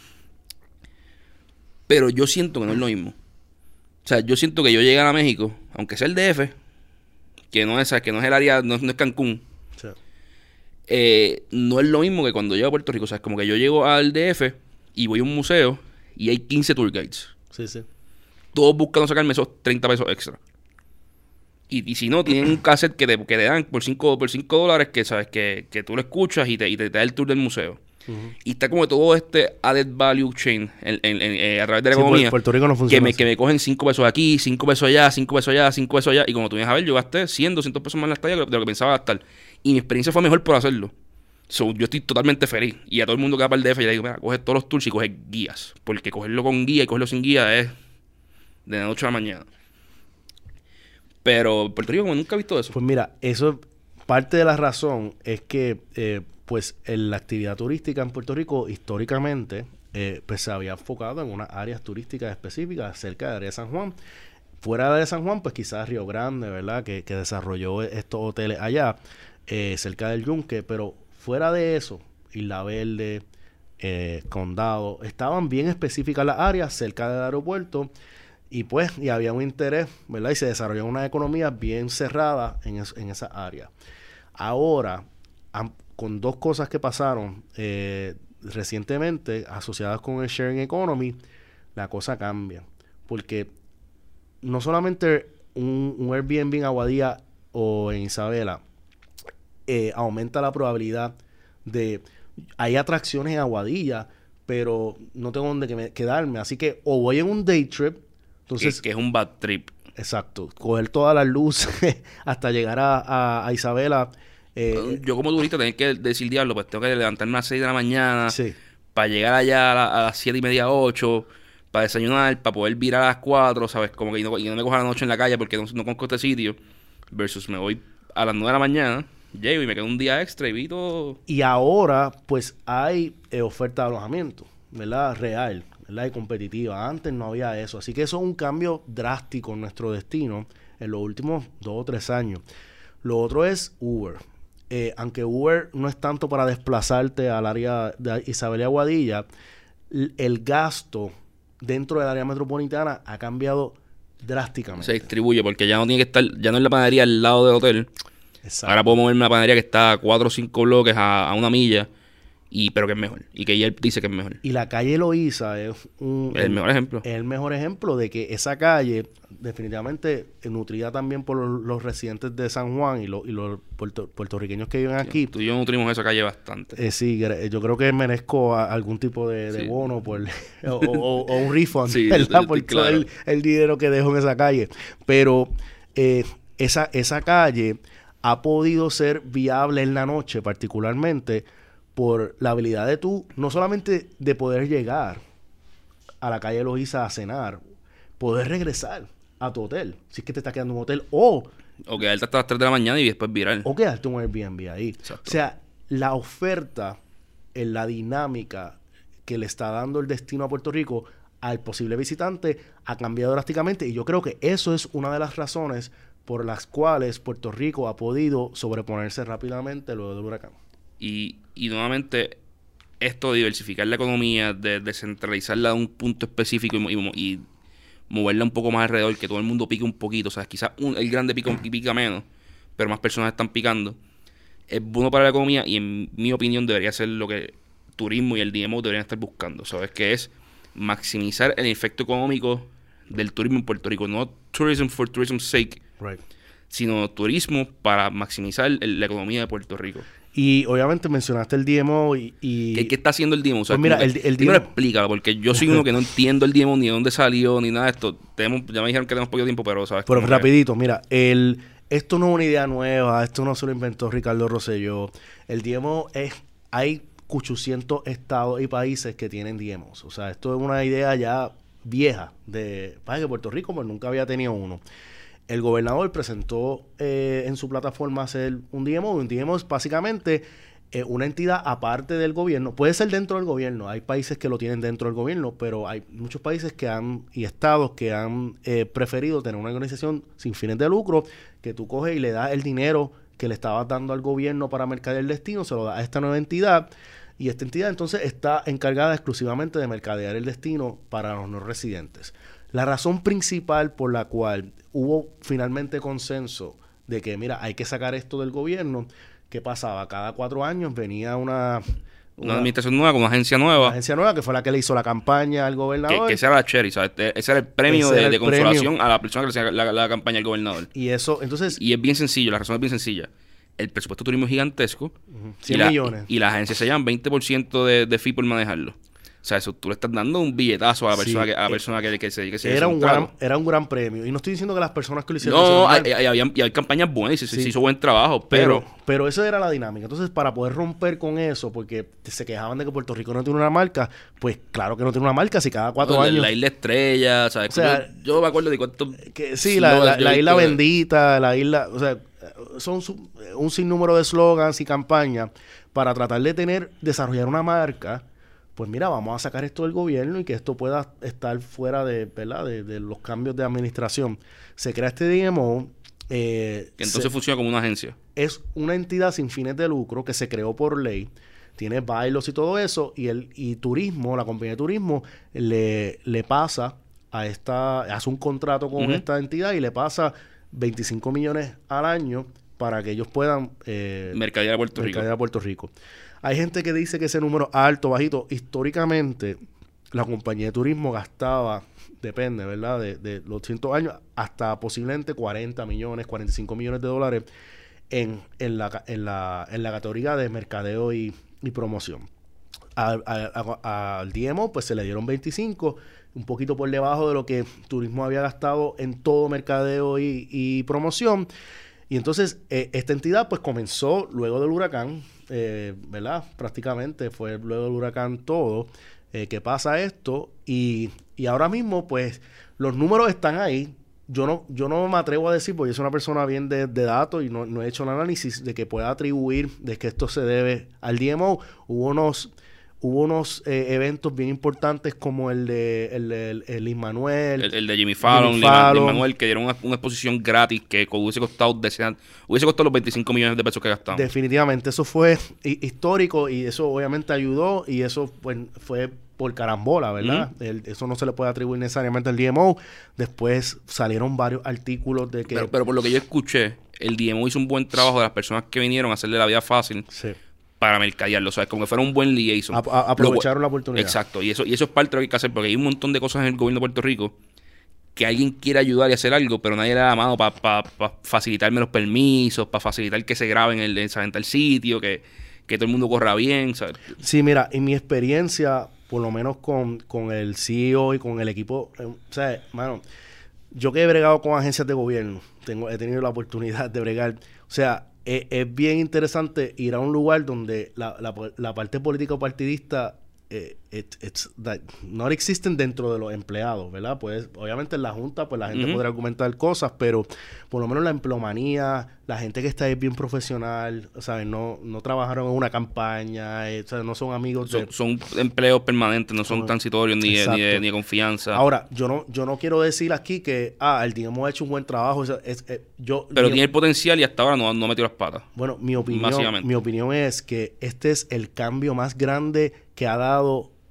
Pero yo siento que no es lo mismo. O sea, yo siento que yo llegar a México, aunque sea el D F, que no es, que no es el área, no, no es Cancún, o sea, eh, no es lo mismo que cuando llego a Puerto Rico. O sea, es como que yo llego al D F y voy a un museo y hay quince tour guides. sí, sí. Todos buscando sacarme esos treinta pesos extra. Y, y si no, tienen un cassette que te, que te dan por cinco por cinco dólares que sabes que, que tú lo escuchas y te, y te, te da el tour del museo. Ujú. Y está como todo este added value chain en, en- en- eh, a través de la Sí, Pu- economía. Puerto Rico no Que funciona me, así. que me cogen cinco pesos aquí, cinco pesos allá, cinco pesos allá, cinco pesos allá. Y como tú vienes a ver, yo gasté cien, doscientos pesos más en la estadía de lo que pensaba gastar. Y mi experiencia fue mejor por hacerlo. So, yo estoy totalmente feliz. Y a todo el mundo que va para el D F, yo le digo, mira, coge todos los tours y coge guías. Porque cogerlo con guía y cogerlo sin guía es de la noche a la mañana. Pero Puerto Rico, como nunca he visto eso. Pues mira, eso parte de la razón es que eh, pues en la actividad turística en Puerto Rico históricamente eh, pues se había enfocado en unas áreas turísticas específicas cerca de área de San Juan. Fuera de San Juan, pues quizás Río Grande, ¿verdad? Que, que desarrolló estos hoteles allá, eh, cerca del Yunque, pero fuera de eso, Isla Verde, eh, Condado, estaban bien específicas las áreas cerca del aeropuerto. Y pues, y había un interés, ¿verdad? Y se desarrolló una economía bien cerrada en, es- en esa área. Ahora, han- con dos cosas que pasaron eh, recientemente, asociadas con el sharing economy, la cosa cambia. Porque no solamente un, un Airbnb en Aguadilla o en Isabela eh, aumenta la probabilidad de... Hay atracciones en Aguadilla, pero no tengo donde que me- quedarme. Así que o voy en un day trip, entonces... que, que es un bad trip. Exacto, coger todas las luces hasta llegar a, a, a Isabela. eh, Yo como turista tengo que decir, diablo, pues tengo que levantarme a las seis de la mañana sí, para llegar allá a, la- a las siete y media, ocho, para desayunar, para poder virar a las cuatro, ¿sabes? Como que y no, y no me coja la noche en la calle porque no, no conozco este sitio. Versus me voy a las nueve de la mañana, llego y me quedo un día extra y vi todo. y ahora pues hay eh, oferta de alojamiento, ¿verdad? Real, ¿verdad? Y competitiva. Antes no había eso. Así que eso es un cambio drástico en nuestro destino en los últimos dos o tres años. Lo otro es Uber. Eh, aunque Uber no es tanto para desplazarte al área de Isabel y Aguadilla, l- el gasto dentro del área metropolitana ha cambiado drásticamente. Se distribuye porque ya no tiene que estar, ya no es la panadería al lado del hotel. Exacto. Ahora puedo moverme a la panadería que está a cuatro o cinco bloques a, a una milla, y pero que es mejor. Y que ella dice que es mejor. Y la calle Loíza es un, Es el mejor ejemplo. es el mejor ejemplo de que esa calle definitivamente eh, nutrida también por los, los residentes de San Juan y, los y los puerto- puertorriqueños que viven aquí. Tú y yo nutrimos esa calle bastante. Eh, sí, gre- yo creo que merezco a- algún tipo de, de Sí. bono por o, o- o un refund, Sí, ¿verdad? estoy Por todo claro. el, el dinero que dejo en esa calle. Pero eh, esa, esa calle ha podido ser viable en la noche, particularmente por la habilidad de tú, no solamente de poder llegar a la calle Loíza a cenar, poder regresar a tu hotel, si es que te está quedando un hotel, o O quedarte hasta las tres de la mañana y después virar. o quedarte un Airbnb ahí. Exacto. O sea, la oferta, en la dinámica que le está dando el destino a Puerto Rico al posible visitante ha cambiado drásticamente y yo creo que eso es una de las razones por las cuales Puerto Rico ha podido sobreponerse rápidamente luego del huracán. Y, y nuevamente, esto de diversificar la economía, de descentralizarla a un punto específico y, mo- y mo- y moverla un poco más alrededor, que todo el mundo pique un poquito. O sea, quizás un- el grande pica, pica menos, pero más personas están picando. Es bueno para la economía y en mi opinión debería ser lo que turismo y el D M O deberían estar buscando, ¿sabes? Que es maximizar el efecto económico del turismo en Puerto Rico. No tourism for tourism's sake, Right. sino turismo para maximizar el- la economía de Puerto Rico. Y obviamente mencionaste el D M O y... y- ¿Qué, qué está haciendo el D M O? O sea, Pues mira, como que- el- el primero D M O explícalo, porque yo soy uno que no entiendo el D M O, ni de dónde salió, ni nada de esto. Tenemos, ya me dijeron que tenemos poco tiempo, pero ¿sabes? Pero Como que- rapidito, mira, el, esto no es una idea nueva, esto no se lo inventó Ricardo Rosselló. El D M O es, hay ochocientos estados y países que tienen D M Os. O sea, esto es una idea ya vieja de, para que Puerto Rico pues nunca había tenido uno. El gobernador presentó eh, en su plataforma hacer un D M O. Un D M O es básicamente eh, una entidad aparte del gobierno. Puede ser dentro del gobierno. Hay países que lo tienen dentro del gobierno, pero hay muchos países que han y estados que han eh, preferido tener una organización sin fines de lucro que tú coges y le das el dinero que le estabas dando al gobierno para mercadear el destino, se lo das a esta nueva entidad. Y esta entidad entonces está encargada exclusivamente de mercadear el destino para los no residentes. La razón principal por la cual hubo finalmente consenso de que, mira, hay que sacar esto del gobierno, ¿qué pasaba? Cada cuatro años venía una, Una administración nueva, con una agencia nueva. una agencia nueva que fue la que le hizo la campaña al Que, gobernador. que esa era la cherry, ¿sabes? Ese era el premio Ese de, era el de consolación premio. a la persona que le hacía la, la campaña al gobernador. Y eso, entonces, Y es bien sencillo, la razón es bien sencilla. El presupuesto de turismo es gigantesco. y cien la- millones. Y, y las agencias se llevan veinte por ciento de, de fee por manejarlo. O sea, eso tú le estás dando un billetazo a la Sí, persona que, a la eh, persona que, que se que se era hizo un trago. gran, era un gran premio. Y no estoy diciendo que las personas que lo hicieron... No, hicieron hay, mal, hay, había- y hay campañas buenas y se, se Sí. hizo buen trabajo, pero, pero... pero eso era la dinámica. Entonces, para poder romper con eso, porque se quejaban de que Puerto Rico no tiene una marca, pues claro que no tiene una marca si cada cuatro la, años... la isla estrella, ¿sabes? O sea, yo, yo me acuerdo de cuántos... Que sí, la, la- slogans yo la he isla visto de- bendita, la isla, o sea, son su- un sinnúmero de slogans y campañas para tratar de tener, desarrollar una marca. Pues mira, vamos a sacar esto del gobierno y que esto pueda estar fuera de, ¿verdad? De, de los cambios de administración. Se crea este D M O. eh, Que entonces se- funciona como una agencia. es una entidad sin fines de lucro que se creó por ley. Tiene bailos y todo eso. Y el y turismo, la compañía de turismo, le, le pasa a esta, hace un contrato con Ujú. esta entidad y le pasa veinticinco millones al año para que ellos puedan eh, Mercadear a Puerto Rico. mercadear a Puerto Rico. Hay gente que dice que ese número es alto, bajito. Históricamente, la compañía de turismo gastaba, depende, ¿verdad? De, de los cientos años, hasta posiblemente cuarenta millones, cuarenta y cinco millones de dólares en, en, la, ca- en, la, en la categoría de mercadeo y, y promoción. Al, al- a- al D M O, pues se le dieron veinticinco, un poquito por debajo de lo que turismo había gastado en todo mercadeo y, y promoción. Y entonces, eh, esta entidad pues comenzó luego del huracán, eh, ¿verdad? Prácticamente fue luego del huracán todo, eh, que pasa esto. Y, y ahora mismo, pues, los números están ahí. Yo no, yo no me atrevo a decir, porque yo soy una persona bien de, de datos y no, no he hecho un análisis de que pueda atribuir de que esto se debe al D M O. Hubo unos... Hubo unos eh, eventos bien importantes como el de el, el, el Ismanuel. El, el de Jimmy Fallon, Jimmy Lin- Fallon. Lin Manuel, que dieron una, una exposición gratis que hubiese costado decenas- hubiese costado los veinticinco millones de pesos que gastamos. Definitivamente, eso fue hi- histórico y eso obviamente ayudó y eso pues, fue por carambola, ¿verdad? El- eso no se le puede atribuir necesariamente al D M O. Después salieron varios artículos de que... Pero, pero por lo que yo escuché, el D M O hizo un buen trabajo de las personas que vinieron a hacerle la vida fácil Sí. para mercadearlo, ¿sabes? Como que fuera un buen liaison. A- a- aprovecharon Lo- la oportunidad. Exacto, y eso, y eso es parte de lo que hay que hacer, porque hay un montón de cosas en el gobierno de Puerto Rico que alguien quiere ayudar y hacer algo, pero nadie le da la mano para pa, pa facilitarme los permisos, para facilitar que se graben el, el, en tal sitio, que, que todo el mundo corra bien, ¿sabes? Sí, mira, en mi experiencia, por lo menos con, con el C E O y con el equipo, eh, o sea, mano, yo que he bregado con agencias de gobierno, tengo, he tenido la oportunidad de bregar, o sea, es, es bien interesante ir a un lugar donde la, la, la parte política partidista eh, it- it's that no existen dentro de los empleados, ¿verdad? Pues obviamente en la Junta pues la gente Ujú. podrá argumentar cosas, pero por lo menos la empleomanía, la gente que está ahí es bien profesional, ¿sabes? No, no trabajaron en una campaña, eh, o sea, no son amigos de... Son, son empleos permanentes, no son Son- transitorios ni de, ni, de, Exacto. ni de confianza. Ahora, yo no, yo no quiero decir aquí que, ah, el D M O ha hecho un buen trabajo. o sea, es, eh, yo, pero mi- tiene el potencial y hasta ahora no, no metió las patas. Bueno, mi opinión, Básicamente. mi opinión es que este es el cambio más grande que ha dado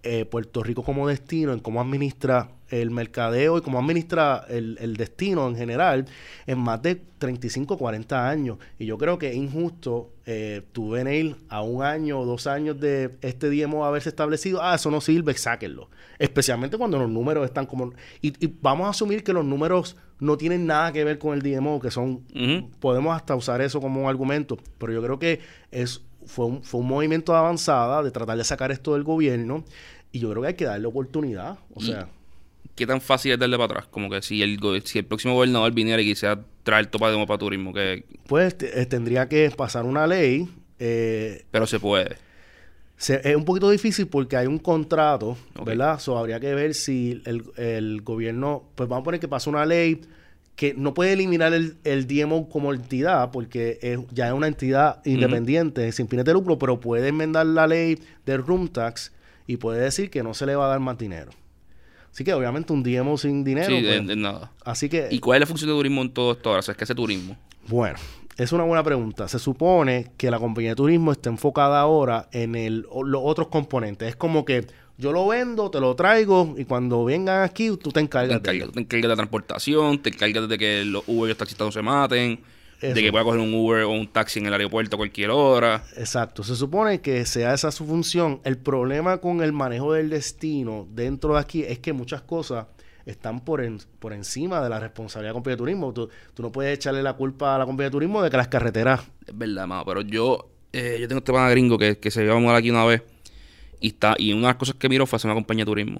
eh, Puerto Rico como destino, en cómo administra el mercadeo y cómo administra el, el destino en general en más de treinta y cinco, cuarenta años. Y yo creo que es injusto eh, tú venir a un año o dos años de este D M O haberse establecido, ah, eso no sirve, sáquenlo. Especialmente cuando los números están como... Y, y vamos a asumir que los números no tienen nada que ver con el D M O, que son... Uh-huh. Podemos hasta usar eso como un argumento, pero yo creo que es fue un, fue un movimiento de avanzada de tratar de sacar esto del gobierno y yo creo que hay que darle oportunidad, o sea... ¿Qué tan fácil es darle para atrás? Como que si el, si el próximo gobernador viniera y quisiera traer topa de para turismo, que... Pues eh, tendría que pasar una ley. Eh, Pero se puede. Se, es un poquito difícil porque hay un contrato, okay. ¿verdad? So, habría que ver si el, el gobierno... Pues vamos a poner que pasa una ley que no puede eliminar el, el D M O como entidad porque es, ya es una entidad independiente, uh-huh. sin fines de lucro, pero puede enmendar la ley del room tax y puede decir que no se le va a dar más dinero. Así que obviamente un D M O sin dinero. Sí, pues, de, de nada. Así que... ¿Y cuál es la función de turismo en todo esto ahora? O sea, ¿qué hace turismo? Bueno, es una buena pregunta. Se supone que la compañía de turismo está enfocada ahora en el, los otros componentes. Es como que yo lo vendo, te lo traigo y cuando vengan aquí tú te encargas. Te encargas, de... te encargas de la transportación, te encargas de que los Uber y los taxistas no se maten. Eso. De que pueda coger un Uber o un taxi en el aeropuerto a cualquier hora. Exacto. Se supone que sea esa su función. El problema con el manejo del destino dentro de aquí es que muchas cosas están por, en, por encima de la responsabilidad de la compañía de turismo. Tú, tú no puedes echarle la culpa a la compañía de turismo de que las carreteras... Es verdad, mano. Pero yo eh, yo tengo este pana gringo que, que se iba a mudar aquí una vez y está y una de las cosas que miró fue hacer una compañía de turismo.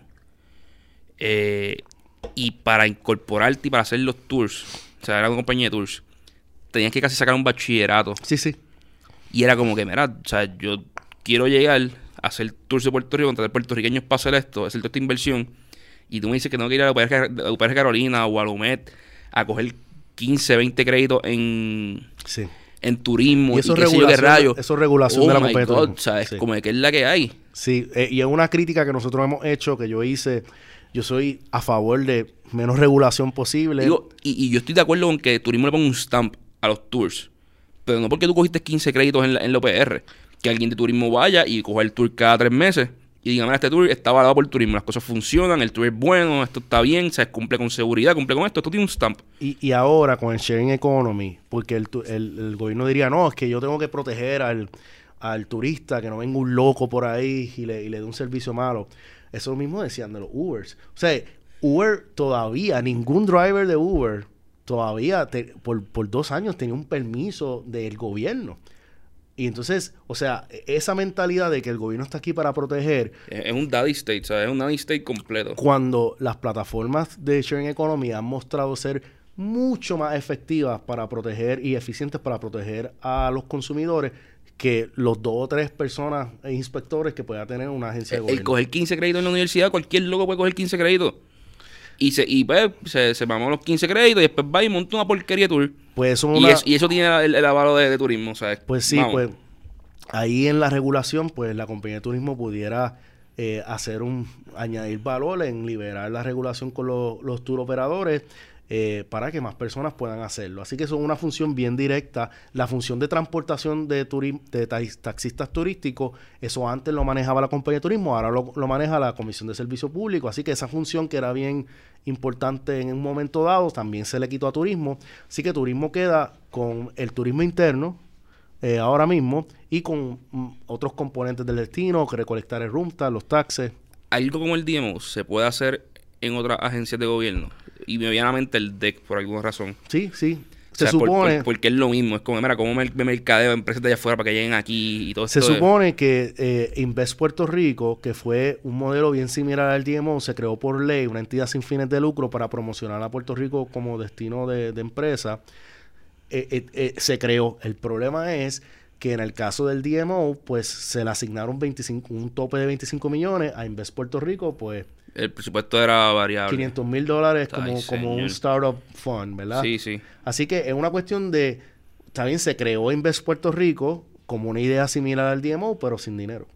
Eh, y para incorporarte y para hacer los tours, o sea, era una compañía de tours, tenías que casi sacar un bachillerato. Sí, sí. Y era como que, mira, o sea, yo quiero llegar a hacer tours de Puerto Rico, contratar puertorriqueños para hacer esto, hacer toda esta inversión. Y tú me dices que tengo que ir a la U P R Carolina o a la U M E D a coger quince, veinte créditos en, sí. en turismo. Y eso y qué sé yo qué rayos. Eso es regulación oh de la compañía de turismo. O sea, es sí. como que es la que hay. Sí, eh, y es una crítica que nosotros hemos hecho, que yo hice. Yo soy a favor de menos regulación posible. Digo, y, y yo estoy de acuerdo con que turismo le ponga un stamp a los tours. Pero no porque tú cogiste quince créditos en la, en la U P R. Que alguien de turismo vaya y coja el tour cada tres meses. Y diga, mira, este tour está avalado por turismo. Las cosas funcionan, el tour es bueno, esto está bien, se cumple con seguridad, cumple con esto. Esto tiene un stamp. Y, y ahora con el sharing economy, porque el, el, el gobierno diría, no, es que yo tengo que proteger al, al turista, que no venga un loco por ahí y le, y le dé un servicio malo. Eso lo mismo decían de los Ubers. O sea, Uber todavía, ningún driver de Uber todavía te, por, por dos años tenía un permiso del gobierno. Y entonces, o sea, esa mentalidad de que el gobierno está aquí para proteger... Es un daddy state, o sea, es un daddy state completo. Cuando las plataformas de sharing economy han mostrado ser mucho más efectivas para proteger y eficientes para proteger a los consumidores que los dos o tres personas e inspectores que pueda tener una agencia de el, gobierno. El coger quince créditos en la universidad, cualquier loco puede coger quince créditos. Y se y pues se, se mamó los quince créditos y después va y monta una porquería tour. Pues eso y, una... es, y eso tiene el, el avalo de, de turismo, o sea, pues sí, vamos. Pues ahí en la regulación, pues la compañía de turismo pudiera eh, hacer un añadir valor en liberar la regulación con los, los tour operadores eh, para que más personas puedan hacerlo. Así que eso es una función bien directa. La función de transportación de, turi de taxistas turísticos, eso antes lo manejaba la compañía de turismo, ahora lo, lo maneja la Comisión de Servicio Público. Así que esa función que era bien importante en un momento dado, también se le quitó a turismo. Así que turismo queda con el turismo interno, eh, ahora mismo, y con mm, otros componentes del destino, que recolectar el room tax, los taxes. Algo como el D M O se puede hacer en otras agencias de gobierno. Y medianamente el D E C, por alguna razón. Sí, sí. O Se sea, supone... Por, por, porque es lo mismo. Es como, mira, cómo me, me mercadeo empresas de allá afuera para que lleguen aquí y todo Se esto. Se supone de... que eh, Invest Puerto Rico, que fue un modelo bien similar al D M O, se creó por ley, una entidad sin fines de lucro para promocionar a Puerto Rico como destino de, de empresa. Eh, eh, eh, se creó. El problema es que en el caso del D M O, pues se le asignaron veinticinco, un tope de veinticinco millones. A Invest Puerto Rico, pues... El presupuesto era variable. quinientos mil dólares como, Ay, como un startup fund, ¿verdad? Sí, sí. Así que es una cuestión de... También se creó Invest Puerto Rico como una idea similar al D M O, pero sin dinero.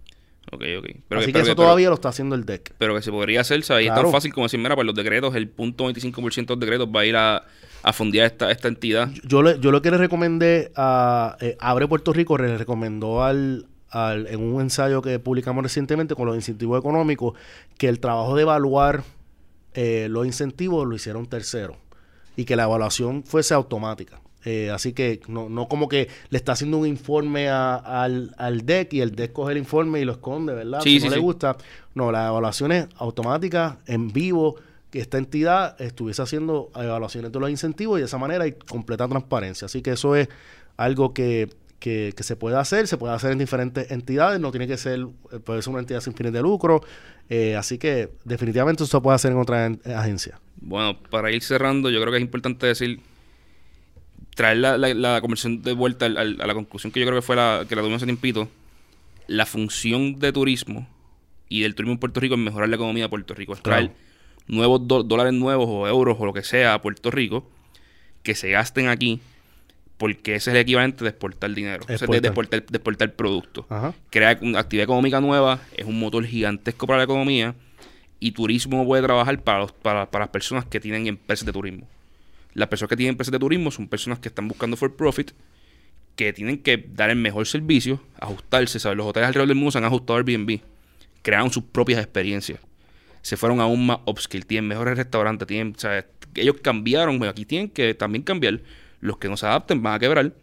Ok, ok. Pero Así que, que pero eso que, todavía pero, lo está haciendo el D E C. Pero que se podría hacer, ¿sabes? Claro. Es tan fácil como decir, mira, pues los decretos, el punto veinticinco por ciento de los decretos va a ir a, a fondear esta, esta entidad. Yo, yo, le, yo lo que le recomendé a... Eh, Abre Puerto Rico le recomendó al, al, en un ensayo que publicamos recientemente con los incentivos económicos, que el trabajo de evaluar eh, los incentivos lo hicieron terceros y que la evaluación fuese automática. Eh, así que no, no como que le está haciendo un informe a, al, al D E C y el D E C coge el informe y lo esconde, ¿verdad? Sí, si sí, no sí. le gusta. No, la evaluación es automática, en vivo, que esta entidad estuviese haciendo evaluaciones de los incentivos y de esa manera hay completa transparencia. Así que eso es algo que, que, que se puede hacer, se puede hacer en diferentes entidades, no tiene que ser, puede ser una entidad sin fines de lucro. Eh, así que definitivamente eso se puede hacer en otra en, en agencia. Bueno, para ir cerrando, yo creo que es importante decir, traer la, la, la conversación de vuelta al, al, a la conclusión que yo creo que fue la que la tuvimos hace tiempito. La función de turismo y del turismo en Puerto Rico es mejorar la economía de Puerto Rico. Es traer Claro. nuevos do, dólares nuevos o euros o lo que sea a Puerto Rico que se gasten aquí, porque ese es el equivalente de exportar dinero. Ese es de, de exportar, de exportar productos. Ajá. Crea una actividad económica nueva, es un motor gigantesco para la economía y turismo puede trabajar para, los, para, para las personas que tienen empresas de turismo. Las personas que tienen empresas de turismo son personas que están buscando for profit, que tienen que dar el mejor servicio, ajustarse, ¿sabes? Los hoteles alrededor del mundo se han ajustado a Airbnb, crearon sus propias experiencias, se fueron aún más upscale, tienen mejores restaurantes, tienen, ¿sabes? Ellos cambiaron, bueno, aquí tienen que también cambiar. Los que no se adapten van a quebrar,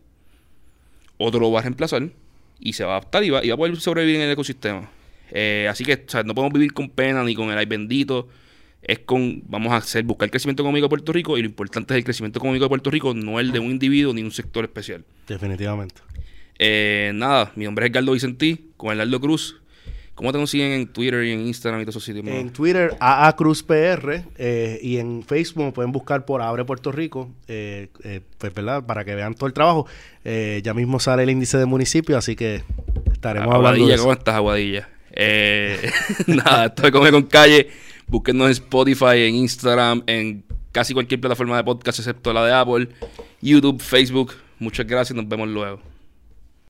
otro lo va a reemplazar y se va a adaptar y va, y va a poder sobrevivir en el ecosistema. Eh, así que, ¿sabes? No podemos vivir con pena ni con el ay bendito. Es con, vamos a hacer, buscar el crecimiento económico de Puerto Rico y lo importante es el crecimiento económico de Puerto Rico, no el de un individuo ni un sector especial. Definitivamente. Eh, nada, mi nombre es Edgardo Vicentí, con Edgardo Cruz. ¿Cómo te consiguen en Twitter y en Instagram y todos esos sitios? En ¿no? Twitter, A A Cruz P R, eh, y en Facebook me pueden buscar por Abre Puerto Rico, eh, eh, pues, ¿verdad? Para que vean todo el trabajo. Eh, ya mismo sale el índice de municipio, así que estaremos hablando Aguadilla, de eso. ¿cómo estás, Aguadilla? Eh, nada, esto es Come con Calle. Búsquenos en Spotify, en Instagram, en casi cualquier plataforma de podcast excepto la de Apple, YouTube, Facebook. Muchas gracias, nos vemos luego.